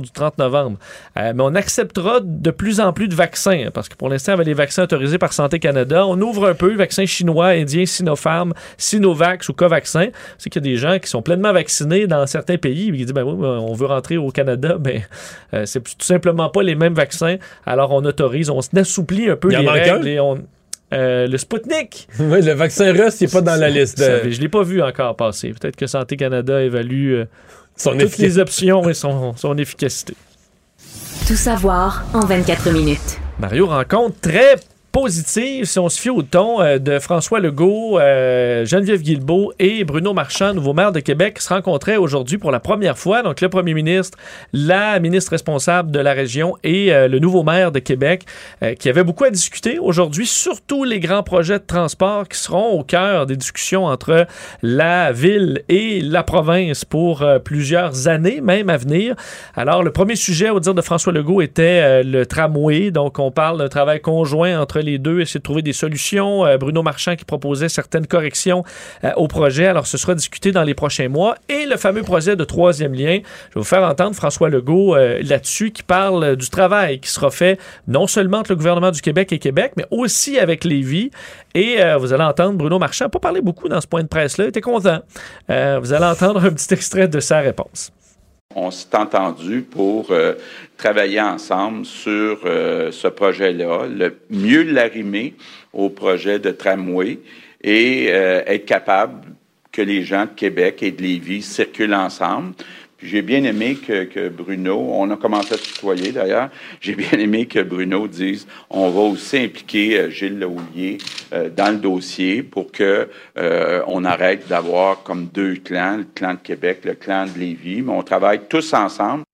novembre. Mais on acceptera de plus en plus de vaccins, parce que pour l'instant, avec les vaccins autorisés par Santé Canada, on ouvre un peu, vaccins chinois, indiens, Sinopharm, Sinovac ou Covaxin. C'est qu'il y a des gens qui sont pleinement vaccinés dans certains pays, et qui disent, oui, on veut rentrer au Canada, c'est tout simplement pas les mêmes vaccins. Alors, on autorise, on assouplit un peu les règles et on... le Sputnik. Oui, le vaccin russe, il n'est pas dans la liste. Je ne l'ai pas vu encore passer. Peut-être que Santé Canada évalue toutes les options et son efficacité. Tout savoir en 24 minutes. Mario, rencontre très positive, si on se fie au ton de François Legault, Geneviève Guilbeault et Bruno Marchand, nouveau maire de Québec, se rencontraient aujourd'hui pour la première fois. Donc, le premier ministre, la ministre responsable de la région et le nouveau maire de Québec qui avaient beaucoup à discuter aujourd'hui, surtout les grands projets de transport qui seront au cœur des discussions entre la ville et la province pour plusieurs années, même à venir. Alors, le premier sujet, au dire de François Legault, était le tramway. Donc, on parle d'un travail conjoint entre les deux, essayer de trouver des solutions. Bruno Marchand qui proposait certaines corrections au projet. Alors, ce sera discuté dans les prochains mois. Et le fameux projet de troisième lien, je vais vous faire entendre François Legault là-dessus, qui parle du travail qui sera fait non seulement entre le gouvernement du Québec et Québec, mais aussi avec Lévis. Et vous allez entendre Bruno Marchand, pas parler beaucoup dans ce point de presse-là, il était content. Vous allez entendre un petit extrait de sa réponse. On s'est entendu pour travailler ensemble sur ce projet-là, mieux l'arrimer au projet de tramway et être capable que les gens de Québec et de Lévis circulent ensemble. Puis j'ai bien aimé que Bruno, on a commencé à se tutoyer d'ailleurs, j'ai bien aimé que Bruno dise on va aussi impliquer Gilles Lehouillier dans le dossier pour que on arrête d'avoir comme deux clans, le clan de Québec, le clan de Lévis, mais on travaille tous ensemble.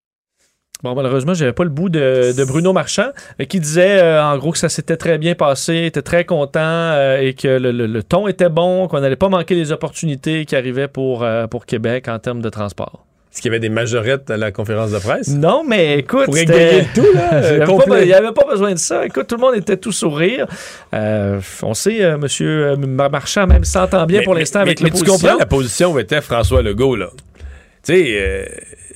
Bon, malheureusement, j'avais pas le bout de Bruno Marchand, qui disait en gros que ça s'était très bien passé, était très content et que le ton était bon, qu'on n'allait pas manquer des opportunités qui arrivaient pour Québec en termes de transport. Est-ce qu'il y avait des majorettes à la conférence de presse? Non, mais écoute, pour égayer le tout, là, il n'y avait pas besoin de ça. Écoute, tout le monde était tout sourire. On sait, M. Marchand même s'entend bien pour l'instant avec l'opposition. Mais tu comprends la position où était François Legault, là. Tu sais,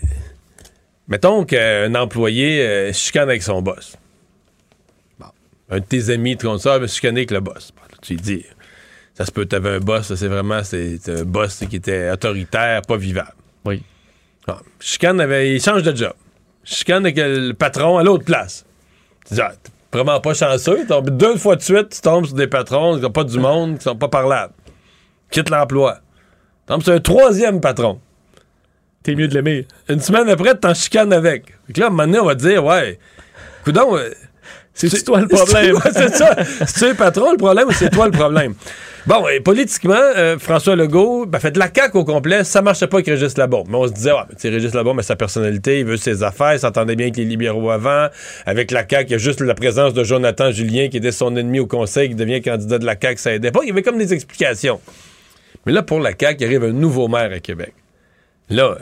mettons qu'un employé chicane avec son boss. Bon. Un de tes amis te compte ça, mais chicaner avec le boss. Bon, là, tu lui dis, ça se peut, tu avais un boss, là, c'est un boss qui était autoritaire, pas vivable. Oui. Bon, chicane il change de job. Chicane avec le patron à l'autre place. Tu dis, t'es vraiment pas chanceux. Deux fois de suite, tu tombes sur des patrons qui n'ont pas du monde, qui sont pas parlables. Quitte l'emploi. Tu tombes sur un troisième patron. T'es mieux de l'aimer. Une semaine après, tu t'en chicanes avec. Fait que là, à un moment donné, on va te dire, ouais, coudonc, c'est toi le problème. C'est ça. C'est le patron le problème ou c'est toi le problème? Bon, et politiquement, François Legault, fait de la CAQ au complet, ça marchait pas avec Régis Labaume. Mais on se disait, Régis Labaume, mais sa personnalité, il veut ses affaires, il s'entendait bien avec les libéraux avant. Avec la CAQ, il y a juste la présence de Jonathan Julien, qui était son ennemi au conseil, qui devient candidat de la CAQ, ça aidait pas. Il y avait comme des explications. Mais là, pour la CAQ, il arrive un nouveau maire à Québec. Là,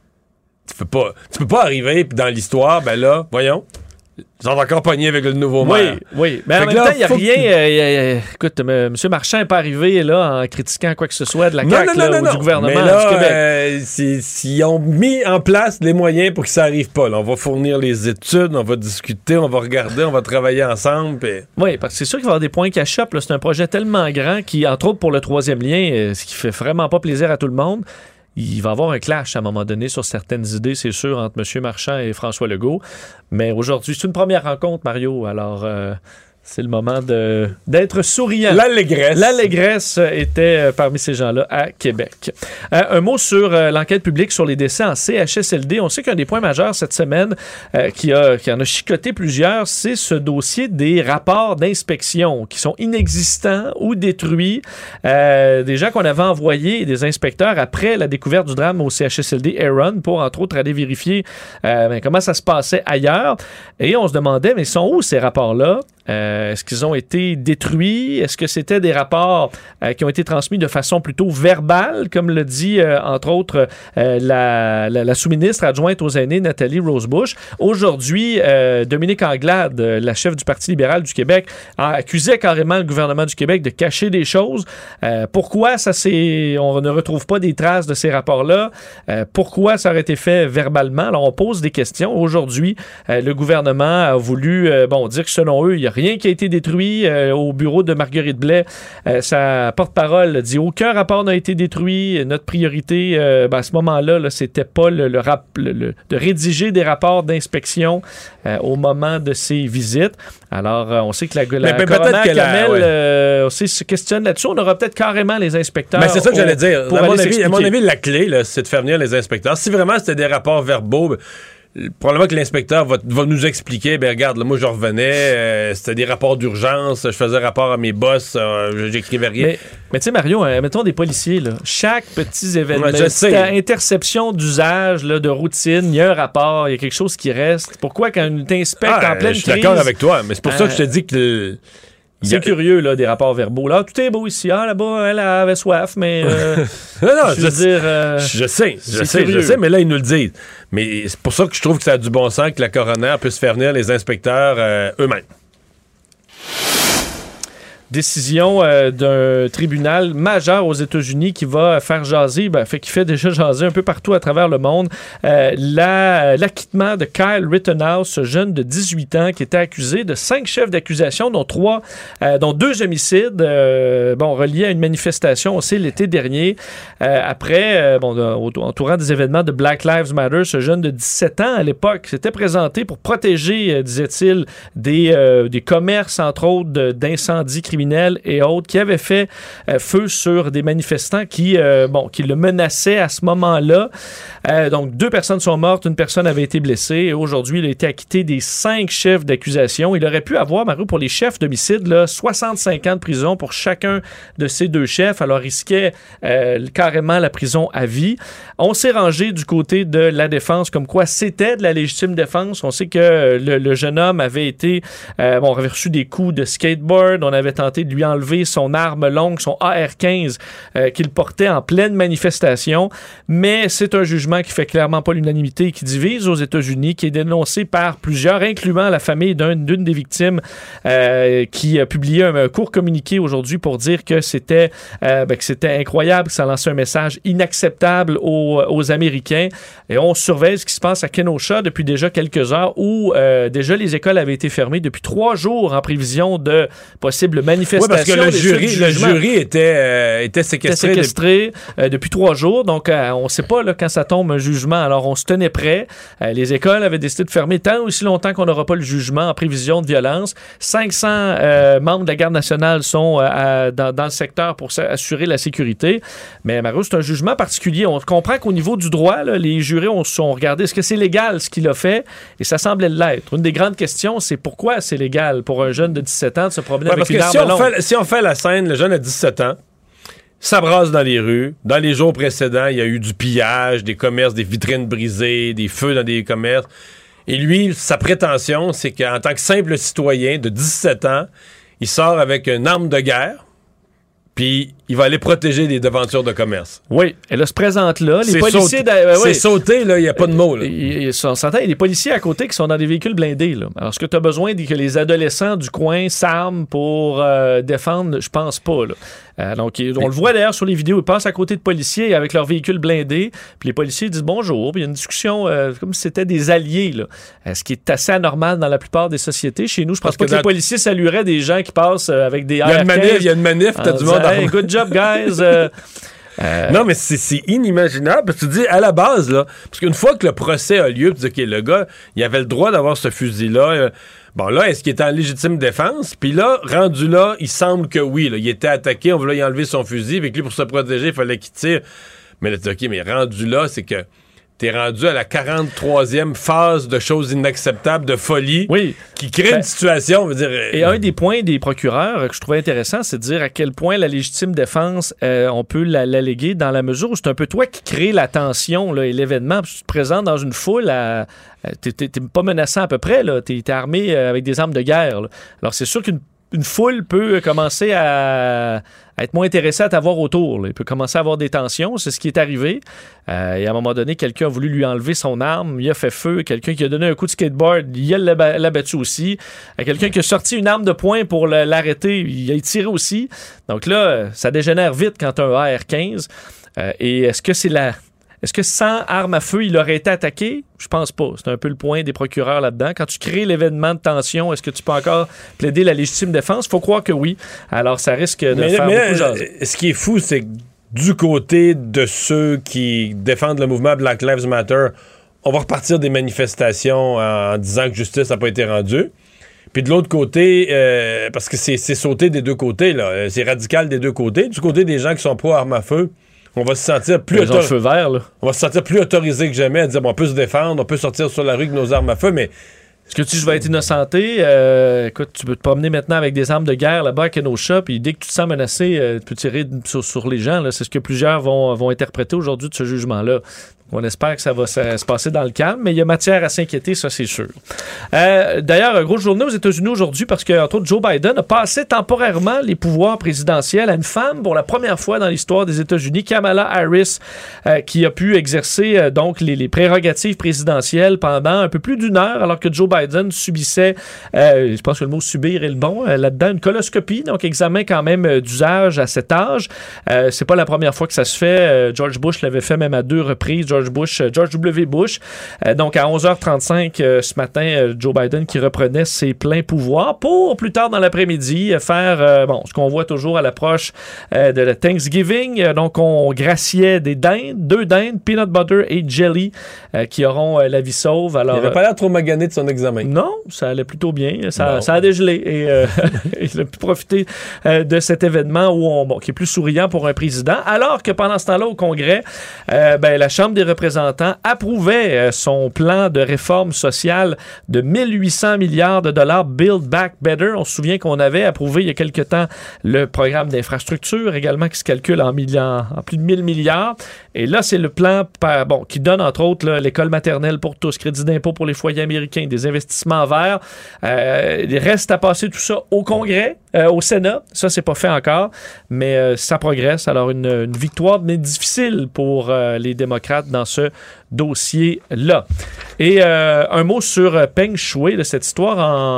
tu peux pas arriver, puis dans l'histoire, voyons, ils sont encore pognés avec le nouveau maire. Oui. Mais en même temps, il n'y a rien. Écoute, M. Marchand n'est pas arrivé là en critiquant quoi que ce soit de la CAQ ou du gouvernement du Québec. S'ils ont mis en place les moyens pour que ça n'arrive pas. Là, on va fournir les études, on va discuter, on va regarder, on va travailler ensemble. Pis... Oui, parce que c'est sûr qu'il va y avoir des points qui achoppent. C'est un projet tellement grand qui, entre autres pour le troisième lien, ce qui fait vraiment pas plaisir à tout le monde. Il va y avoir un clash à un moment donné sur certaines idées, c'est sûr, entre M. Marchand et François Legault. Mais aujourd'hui, c'est une première rencontre, Mario. Alors, c'est le moment d'être souriant. L'allégresse était parmi ces gens-là à Québec. Un mot sur l'enquête publique sur les décès en CHSLD. On sait qu'un des points majeurs cette semaine qui en a chicoté plusieurs, c'est ce dossier des rapports d'inspection qui sont inexistants ou détruits. Des gens qu'on avait envoyés, des inspecteurs, après la découverte du drame au CHSLD Aaron pour, entre autres, aller vérifier comment ça se passait ailleurs. Et on se demandait, mais sont où ces rapports-là? Est-ce qu'ils ont été détruits? Est-ce que c'était des rapports qui ont été transmis de façon plutôt verbale, comme le dit, entre autres, la sous-ministre adjointe aux aînés, Nathalie Rosebush? Aujourd'hui, Dominique Anglade, la chef du Parti libéral du Québec, accusait carrément le gouvernement du Québec de cacher des choses. Pourquoi on ne retrouve pas des traces de ces rapports-là? Pourquoi ça aurait été fait verbalement? Alors, on pose des questions. Aujourd'hui, le gouvernement a voulu dire que selon eux, il n'y a rien qui a été détruit. Au bureau de Marguerite Blais, sa porte-parole dit aucun rapport n'a été détruit. Notre priorité, à ce moment-là, c'était pas de rédiger des rapports d'inspection au moment de ces visites. Alors, on sait que la coroner Kamel aussi se questionne là-dessus. On aura peut-être carrément les inspecteurs. Mais c'est ça que j'allais dire. À mon avis, la clé, là, c'est de faire venir les inspecteurs. Si vraiment c'était des rapports verbaux, probablement que l'inspecteur va nous expliquer, regarde, là, moi je revenais, c'était des rapports d'urgence, je faisais rapport à mes boss, j'écrivais rien. Mais tu sais, Mario, mettons des policiers, là, chaque petit événement, interception d'usage, là, de routine, il y a un rapport, il y a quelque chose qui reste. Pourquoi quand on t'inspecte en pleine crise? Je suis d'accord avec toi, mais c'est pour ça que je te dis que... C'est curieux, là, des rapports verbaux. Là, tout est beau ici. Là-bas, elle avait soif, mais... je sais, mais là, ils nous le disent. Mais c'est pour ça que je trouve que ça a du bon sens que la coroner puisse faire venir les inspecteurs eux-mêmes. Décision d'un tribunal majeur aux États-Unis qui va faire jaser, qui fait déjà jaser un peu partout à travers le monde, l'acquittement de Kyle Rittenhouse, ce jeune de 18 ans qui était accusé de 5 chefs d'accusation, dont 2 homicides, reliés à une manifestation aussi l'été dernier. Entourant des événements de Black Lives Matter, ce jeune de 17 ans à l'époque s'était présenté pour protéger, disait-il, des commerces, entre autres, d'incendies criminels et autres, qui avaient fait feu sur des manifestants qui le menaçaient à ce moment-là. Donc, 2 personnes sont mortes, 1 personne avait été blessée, et aujourd'hui, il a été acquitté des 5 chefs d'accusation. Il aurait pu avoir, Mario, pour les chefs d'homicide, 65 ans de prison pour chacun de ces 2 chefs, alors risquait carrément la prison à vie. On s'est rangé du côté de la défense, comme quoi c'était de la légitime défense. On sait que le jeune homme avait été, avait reçu des coups de skateboard, on avait tenté de lui enlever son arme longue, son AR-15 qu'il portait en pleine manifestation, mais c'est un jugement qui fait clairement pas l'unanimité et qui divise aux États-Unis, qui est dénoncé par plusieurs, incluant la famille d'une des victimes, qui a publié un court communiqué aujourd'hui pour dire que c'était incroyable, que ça lançait un message inacceptable aux Américains. Et on surveille ce qui se passe à Kenosha depuis déjà quelques heures, où déjà les écoles avaient été fermées depuis 3 jours en prévision de possibles manifestations. Oui, parce que le jury était séquestré depuis 3 jours. Donc, on ne sait pas quand ça tombe un jugement. Alors, on se tenait prêt. Les écoles avaient décidé de fermer tant aussi longtemps qu'on n'aura pas le jugement en prévision de violence. 500 membres de la Garde nationale sont dans le secteur pour assurer la sécurité. Mais, Mario, c'est un jugement particulier. On comprend qu'au niveau du droit, là, les jurés ont regardé est-ce que c'est légal ce qu'il a fait? Et ça semblait l'être. Une des grandes questions, c'est pourquoi c'est légal pour un jeune de 17 ans de se promener avec une arme longue. Si on fait la scène, le jeune a 17 ans, ça brasse dans les rues. Dans les jours précédents, il y a eu du pillage, des commerces, des vitrines brisées, des feux dans des commerces. Et lui, sa prétention, c'est qu'en tant que simple citoyen de 17 ans, il sort avec une arme de guerre, puis il va aller protéger des devantures de commerce. Oui, elle se présente là. Les policiers... C'est sauté, là, il n'y a pas de mots. On s'entend, il y a des policiers à côté qui sont dans des véhicules blindés. Là. Alors, est-ce que tu as besoin que les adolescents du coin s'arment pour défendre? Je pense pas, là. Donc, on le voit d'ailleurs sur les vidéos, ils passent à côté de policiers avec leurs véhicules blindés, puis les policiers disent bonjour, puis il y a une discussion comme si c'était des alliés, là. Ce qui est assez anormal dans la plupart des sociétés. Chez nous, je pense pas que les policiers salueraient des gens qui passent avec des AR-15. Il y a une manif, t'as du monde hey, good job, guys! Non, mais c'est inimaginable. Parce que tu dis, à la base, là, parce qu'une fois que le procès a lieu, tu dis, OK, le gars, il avait le droit d'avoir ce fusil-là. Bon, là, est-ce qu'il était en légitime défense? Puis là, rendu là, il semble que oui. Là, il était attaqué, on voulait y enlever son fusil. Avec lui, pour se protéger, il fallait qu'il tire. Mais là, tu dis, OK, mais rendu là, c'est que t'es rendu à la 43e phase de choses inacceptables, de folie, qui crée une situation, on veut dire... Et un des points des procureurs que je trouvais intéressant, c'est de dire à quel point la légitime défense, on peut l'alléguer dans la mesure où c'est un peu toi qui crée la tension là, et l'événement. Tu te présentes dans une foule, t'es pas menaçant à peu près, t'es armé avec des armes de guerre. Là. Alors c'est sûr qu'une foule peut commencer à être moins intéressée à t'avoir autour. Là. Il peut commencer à avoir des tensions. C'est ce qui est arrivé. Et à un moment donné, quelqu'un a voulu lui enlever son arme. Il a fait feu. Quelqu'un qui a donné un coup de skateboard, il l'a battu aussi. Quelqu'un qui a sorti une arme de poing pour l'arrêter, il a tiré aussi. Donc là, ça dégénère vite quand tu as un AR-15. Et est-ce que sans arme à feu, il aurait été attaqué? Je pense pas. C'est un peu le point des procureurs là-dedans. Quand tu crées l'événement de tension, est-ce que tu peux encore plaider la légitime défense? Il faut croire que oui. Alors, ça risque de faire beaucoup jaser. Ce qui est fou, c'est que du côté de ceux qui défendent le mouvement Black Lives Matter, on va repartir des manifestations en disant que justice n'a pas été rendue. Puis de l'autre côté, parce que c'est sauté des deux côtés, là, c'est radical des deux côtés. Du côté des gens qui sont pro-armes à feu, on va se sentir plus feu vert, là. On va se sentir plus autorisé que jamais à dire on peut se défendre, on peut sortir sur la rue avec nos armes à feu, mais est-ce que je vais être innocenté? Écoute, tu peux te promener maintenant avec des armes de guerre là-bas à Kenosha, puis dès que tu te sens menacé, tu peux tirer sur les gens. Là. C'est ce que plusieurs vont interpréter aujourd'hui de ce jugement-là. On espère que ça va se passer dans le calme, mais il y a matière à s'inquiéter, ça c'est sûr. D'ailleurs, grosse journée aux États-Unis aujourd'hui parce que, entre autres, Joe Biden a passé temporairement les pouvoirs présidentiels à une femme pour la première fois dans l'histoire des États-Unis, Kamala Harris, qui a pu exercer donc les prérogatives présidentielles pendant un peu plus d'une heure, alors que Joe Biden subissait, je pense que le mot subir est le bon, là-dedans, une coloscopie, donc examen quand même d'usage à cet âge. C'est pas la première fois que ça se fait. George Bush l'avait fait même à 2 reprises. George W. Bush. Donc, à 11h35 ce matin, Joe Biden qui reprenait ses pleins pouvoirs pour, plus tard dans l'après-midi, faire ce qu'on voit toujours à l'approche de la Thanksgiving. Donc, on graciait des dindes, 2 dindes, peanut butter et jelly, qui auront la vie sauve. Alors, il n'avait pas l'air trop magané de son examen. Non, ça allait plutôt bien. Ça a dégelé. Et il a pu profiter de cet événement qui est plus souriant pour un président. Alors que pendant ce temps-là, au Congrès, la Chambre des représentants approuvait son plan de réforme sociale de 1800 milliards de dollars, Build Back Better. On se souvient qu'on avait approuvé il y a quelque temps le programme d'infrastructure également qui se calcule en plus de 1000 milliards. Et là, c'est le plan qui donne entre autres l'école maternelle pour tous, crédit d'impôt pour les foyers américains, des investissements verts. Il reste à passer tout ça au Congrès, au Sénat. Ça, c'est pas fait encore, mais ça progresse. Alors, une victoire, mais difficile pour les démocrates dans ce dossier-là. Et un mot sur Peng Shuai, de cette histoire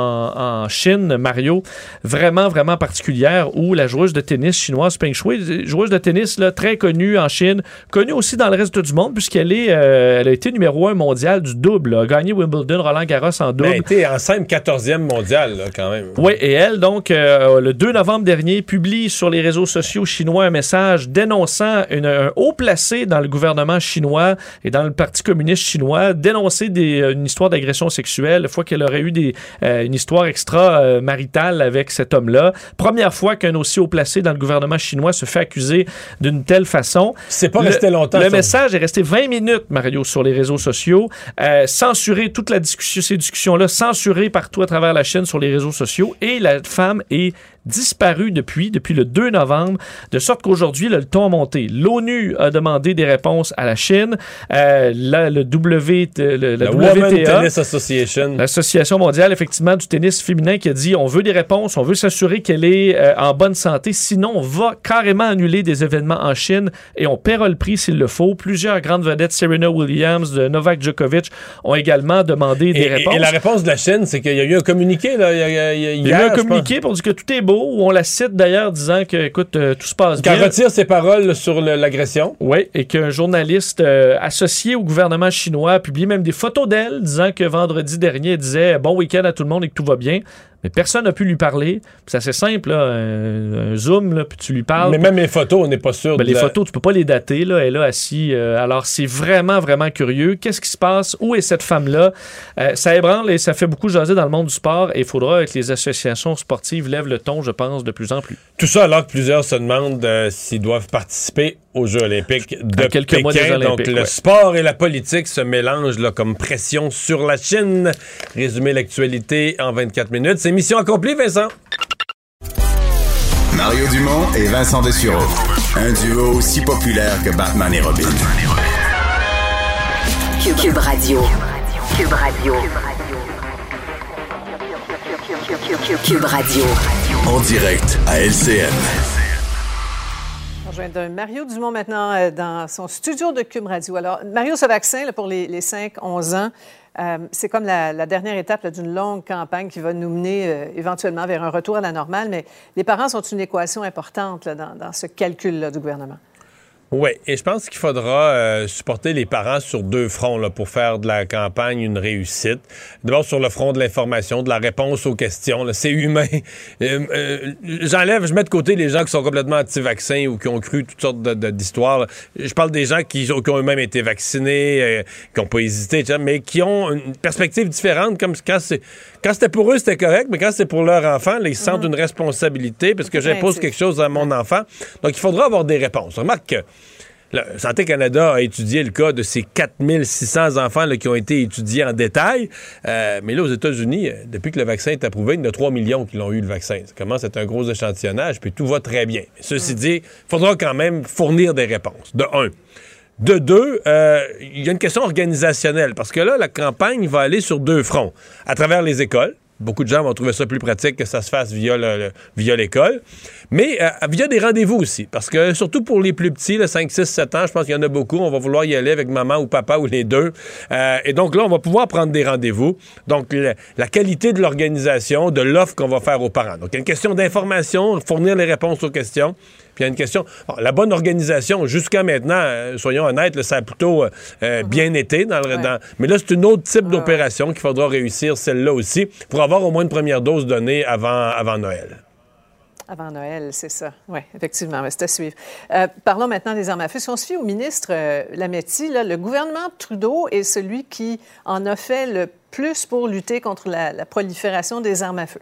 en Chine, Mario, vraiment, vraiment particulière, où la joueuse de tennis chinoise Peng Shuai, joueuse de tennis là, très connue en Chine, connue aussi dans le reste du monde, puisqu'elle elle a été numéro 1 mondial du double, a gagné Wimbledon, Roland Garros en double. Elle a été enceinte 14e mondiale, là, quand même. Oui, et elle, donc, le 2 novembre dernier, publie sur les réseaux sociaux chinois un message dénonçant un haut placé dans le gouvernement chinois et dans le Parti communiste chinois, dénoncer une histoire d'agression sexuelle, la fois qu'elle aurait eu une histoire extra-maritale avec cet homme-là. Première fois qu'un aussi haut placé dans le gouvernement chinois se fait accuser d'une telle façon. C'est pas resté longtemps. Le message est resté 20 minutes, Mario, sur les réseaux sociaux. Censuré toute ces discussions-là, censuré partout à travers la Chine sur les réseaux sociaux. Et la femme est disparu depuis le 2 novembre, de sorte qu'aujourd'hui, le ton a monté. L'ONU a demandé des réponses à la Chine. La Women's Tennis Association. L'Association mondiale, effectivement, du tennis féminin qui a dit on veut des réponses, on veut s'assurer qu'elle est en bonne santé, sinon on va carrément annuler des événements en Chine et on paiera le prix s'il le faut. Plusieurs grandes vedettes, Serena Williams, Novak Djokovic, ont également demandé des réponses. Et la réponse de la Chine, c'est qu'il y a eu un communiqué. Là, il y a eu un communiqué pour dire que tout est beau, où on la cite d'ailleurs disant que, écoute, tout se passe bien. Qu'elle retire ses paroles sur l'agression. Oui, et qu'un journaliste associé au gouvernement chinois a publié même des photos d'elle disant que vendredi dernier, elle disait « Bon week-end à tout le monde et que tout va bien ». Mais personne n'a pu lui parler. C'est assez simple, là, un zoom, là, puis tu lui parles. Mais même les photos, on n'est pas sûr. Les photos, tu peux pas les dater. Là, elle est là assise. Alors, c'est vraiment, vraiment curieux. Qu'est-ce qui se passe? Où est cette femme-là? Ça ébranle et ça fait beaucoup jaser dans le monde du sport. Et il faudra que les associations sportives lèvent le ton, je pense, de plus en plus. Tout ça alors que plusieurs se demandent s'ils doivent participer aux Jeux olympiques de quelques mois des Olympiques, donc, le sport et la politique se mélangent là, comme pression sur la Chine. Résumer l'actualité en 24 minutes. C'est mission accomplie, Vincent. Mario Dumont et Vincent Dessureau. Un duo aussi populaire que Batman et Robin. Cube Radio. Cube Radio. Cube Radio. En direct à LCN. On rejoint Mario Dumont maintenant dans son studio de Cube Radio. Alors, Mario, ce vaccin là, pour les 5-11 ans, c'est comme la dernière étape là, d'une longue campagne qui va nous mener éventuellement vers un retour à la normale, mais les parents sont une équation importante là, dans ce calcul-là du gouvernement. Oui, et je pense qu'il faudra supporter les parents sur deux fronts là, pour faire de la campagne une réussite. D'abord, sur le front de l'information, de la réponse aux questions. Là, c'est humain. Je mets de côté les gens qui sont complètement anti-vaccins ou qui ont cru toutes sortes d'histoires. Là. Je parle des gens qui ont eux-mêmes été vaccinés, qui n'ont pas hésité, etc., mais qui ont une perspective différente. Comme quand c'était pour eux, c'était correct, mais quand c'est pour leur enfant, là, ils sentent une responsabilité parce que j'impose quelque chose à mon enfant. Donc, il faudra avoir des réponses. Remarque que Santé Canada a étudié le cas de ces 4600 enfants là, qui ont été étudiés en détail. Mais là, aux États-Unis, depuis que le vaccin est approuvé, il y en a 3 millions qui l'ont eu, le vaccin. Ça commence à être un gros échantillonnage, puis tout va très bien. Mais ceci dit, il faudra quand même fournir des réponses, de un. De deux, il y a une question organisationnelle, parce que là, la campagne va aller sur deux fronts. À travers les écoles. Beaucoup de gens vont trouver ça plus pratique que ça se fasse via l'école. Mais via des rendez-vous aussi. Parce que surtout pour les plus petits, là, 5, 6, 7 ans, je pense qu'il y en a beaucoup. On va vouloir y aller avec maman ou papa ou les deux. Et donc là, on va pouvoir prendre des rendez-vous. Donc, la qualité de l'organisation, de l'offre qu'on va faire aux parents. Donc, il y a une question d'information, fournir les réponses aux questions. Puis il y a une question... Bon, la bonne organisation, jusqu'à maintenant, soyons honnêtes, là, ça a plutôt bien été. Mais là, c'est une autre type d'opération qu'il faudra réussir, celle-là aussi, pour avoir au moins une première dose donnée avant Noël. Avant Noël, c'est ça. Oui, effectivement, c'est à suivre. Parlons maintenant des armes à feu. Si on se fie au ministre Lametti, là, le gouvernement Trudeau est celui qui en a fait le plus pour lutter contre la prolifération des armes à feu.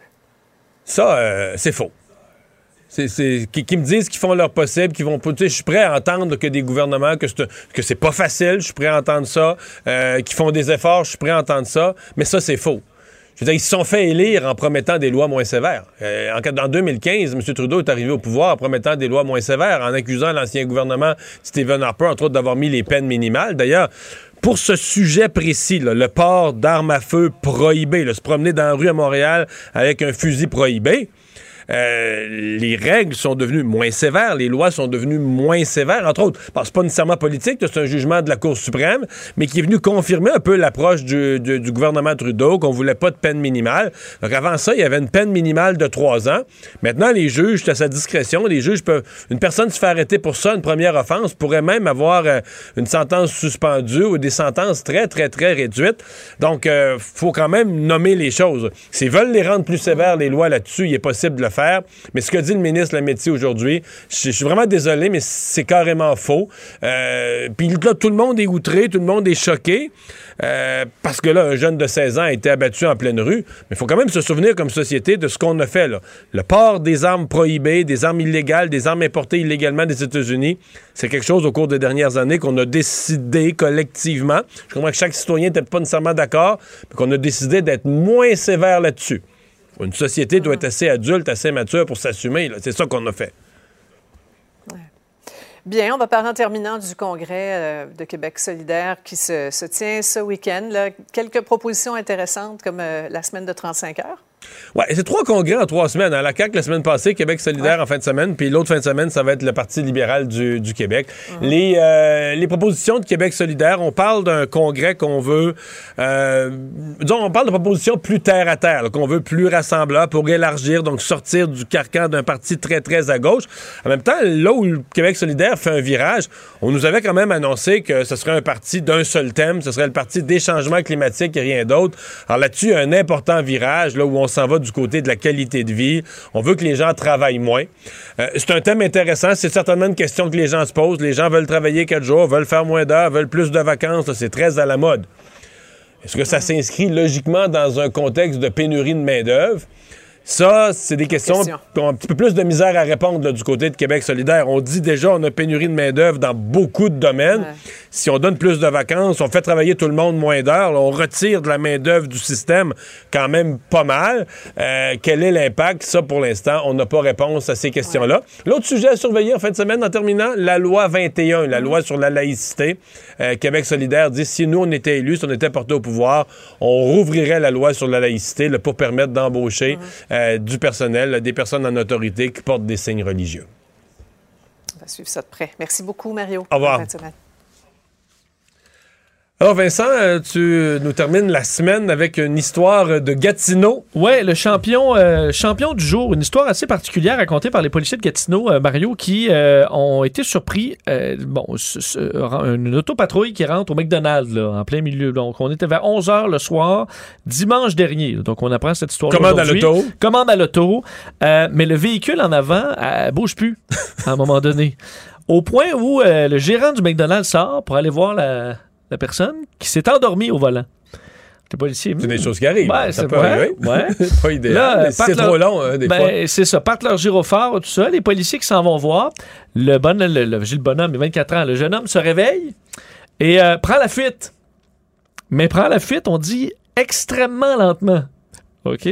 Ça, c'est faux. Qui me disent qu'ils font leur possible, qu'ils vont... Je suis prêt à entendre que des gouvernements, que c'est pas facile, je suis prêt à entendre ça, qu'ils font des efforts, je suis prêt à entendre ça, mais ça, c'est faux. Je veux dire, ils se sont fait élire en promettant des lois moins sévères. En 2015, M. Trudeau est arrivé au pouvoir en promettant des lois moins sévères, en accusant l'ancien gouvernement Stephen Harper, entre autres, d'avoir mis les peines minimales. D'ailleurs, pour ce sujet précis, là, le port d'armes à feu prohibé, là, se promener dans la rue à Montréal avec un fusil prohibé, les règles sont devenues moins sévères, les lois sont devenues moins sévères, entre autres. Bon, c'est pas nécessairement politique, c'est un jugement de la Cour suprême, mais qui est venu confirmer un peu l'approche du gouvernement Trudeau, qu'on voulait pas de peine minimale. Donc avant ça, il y avait une peine minimale de 3 ans. Maintenant, les juges, c'est à sa discrétion, les juges peuvent... Une personne se fait arrêter pour ça, une première offense, pourrait même avoir une sentence suspendue ou des sentences très, très, très réduites. Donc, faut quand même nommer les choses. S'ils veulent les rendre plus sévères, les lois là-dessus, il est possible de le faire. Mais ce que dit le ministre Lametti aujourd'hui, je suis vraiment désolé, mais c'est carrément faux. Puis là, tout le monde est outré, tout le monde est choqué, parce que là, un jeune de 16 ans a été abattu en pleine rue. Mais il faut quand même se souvenir comme société de ce qu'on a fait, là. Le port des armes prohibées, des armes illégales, des armes importées illégalement des États-Unis, c'est quelque chose au cours des dernières années qu'on a décidé collectivement. Je comprends que chaque citoyen n'était pas nécessairement d'accord, mais qu'on a décidé d'être moins sévère là-dessus. Une société doit être assez adulte, assez mature pour s'assumer. Là. C'est ça qu'on a fait. Ouais. Bien, on va parler en terminant du congrès de Québec solidaire qui se tient ce week-end. Là. Quelques propositions intéressantes comme la semaine de 35 heures. Oui, c'est 3 congrès en 3 semaines. À la CAQ, la semaine passée, Québec solidaire en fin de semaine, puis l'autre fin de semaine, ça va être le Parti libéral du Québec. Les propositions de Québec solidaire, on parle d'un congrès qu'on veut... on parle de propositions plus terre-à-terre, là, qu'on veut plus rassembleur pour élargir, donc sortir du carcan d'un parti très, très à gauche. En même temps, là où le Québec solidaire fait un virage, on nous avait quand même annoncé que ce serait un parti d'un seul thème, ce serait le parti des changements climatiques et rien d'autre. Alors là-dessus, il y a un important virage, là où on s'en va du côté de la qualité de vie. On veut que les gens travaillent moins. C'est un thème intéressant. C'est certainement une question que les gens se posent. Les gens veulent travailler 4 jours, veulent faire moins d'heures, veulent plus de vacances. Là, c'est très à la mode. Est-ce que ça s'inscrit logiquement dans un contexte de pénurie de main-d'œuvre? Ça, c'est des questions qui ont un petit peu plus de misère à répondre là, du côté de Québec solidaire. On dit déjà on a pénurie de main-d'œuvre dans beaucoup de domaines. Ouais. Si on donne plus de vacances, on fait travailler tout le monde moins d'heures, là, on retire de la main-d'œuvre du système quand même pas mal. Quel est l'impact? Ça, pour l'instant, on n'a pas réponse à ces questions-là. Ouais. L'autre sujet à surveiller en fin de semaine, en terminant, la loi 21, la loi sur la laïcité. Québec solidaire dit si nous, on était élus, si on était porté au pouvoir, on rouvrirait la loi sur la laïcité là, pour permettre d'embaucher du personnel, des personnes en autorité qui portent des signes religieux. On va suivre ça de près. Merci beaucoup, Mario. Au revoir. Alors Vincent, tu nous termines la semaine avec une histoire de Gatineau. Oui, le champion du jour. Une histoire assez particulière racontée par les policiers de Gatineau, Mario, qui ont été surpris. Une autopatrouille qui rentre au McDonald's, là, en plein milieu. Donc, on était vers 11h le soir, dimanche dernier. Donc, on apprend cette histoire aujourd'hui. Commande à l'auto. Mais le véhicule en avant bouge plus, à un moment donné. Au point où le gérant du McDonald's sort pour aller voir la personne qui s'est endormie au volant. Les policiers... C'est des choses qui arrivent. Ouais, c'est pas arrivé. Ouais. C'est pas idéal. Là, c'est trop long, des fois. C'est ça. Partent leur gyrophare, tout ça. Les policiers qui s'en vont voir. J'ai le bonhomme, il a 24 ans. Le jeune homme se réveille et prend la fuite. Mais prend la fuite, on dit, extrêmement lentement. OK,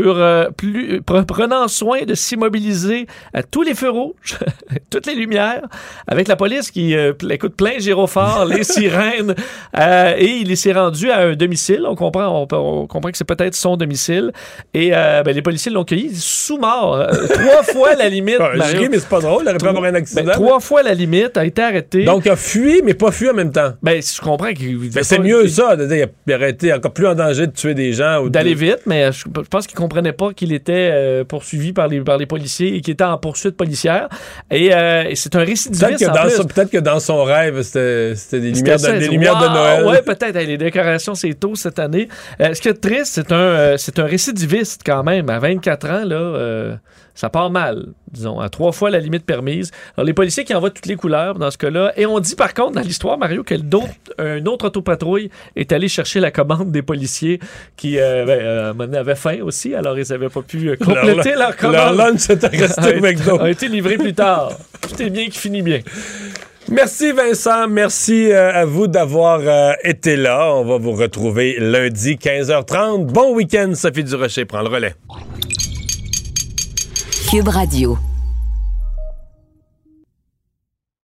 prenant soin de s'immobiliser à tous les feux rouges, toutes les lumières, avec la police qui écoute plein gyrophare, les sirènes, et il s'est rendu à un domicile. On comprend que c'est peut-être son domicile. Et les policiers l'ont cueilli sous-mort. 3 fois la limite. Je ris, mais c'est pas drôle. Il aurait pu avoir un accident. 3 fois la limite, a été arrêté. Donc, il a fui, mais pas fui en même temps. Je comprends qu'il... c'est mieux ça. Il aurait été encore plus en danger de tuer des gens. Ou d'aller vite, mais... Je pense qu'il ne comprenait pas qu'il était poursuivi par les policiers et qu'il était en poursuite policière. Et c'est un récidiviste. Peut-être que dans son rêve, c'était des lumières de Noël. Oui, peut-être. Les décorations, c'est tôt cette année. Ce qui est triste, c'est un récidiviste quand même. À 24 ans, là, ça part mal, disons, à 3 fois la limite permise. Alors, les policiers qui envoient toutes les couleurs dans ce cas-là. Et on dit par contre dans l'histoire, Mario, qu'une autre autopatrouille est allé chercher la commande des policiers qui avaient faim aussi. Alors, ils n'avaient pas pu compléter leur commande. Leur lunch était resté au McDo. A été livré plus tard. Tout est bien qui finit bien. Merci Vincent, merci à vous d'avoir été là. On va vous retrouver lundi 15h30. Bon week-end, Sophie Durocher prend le relais. Cube Radio.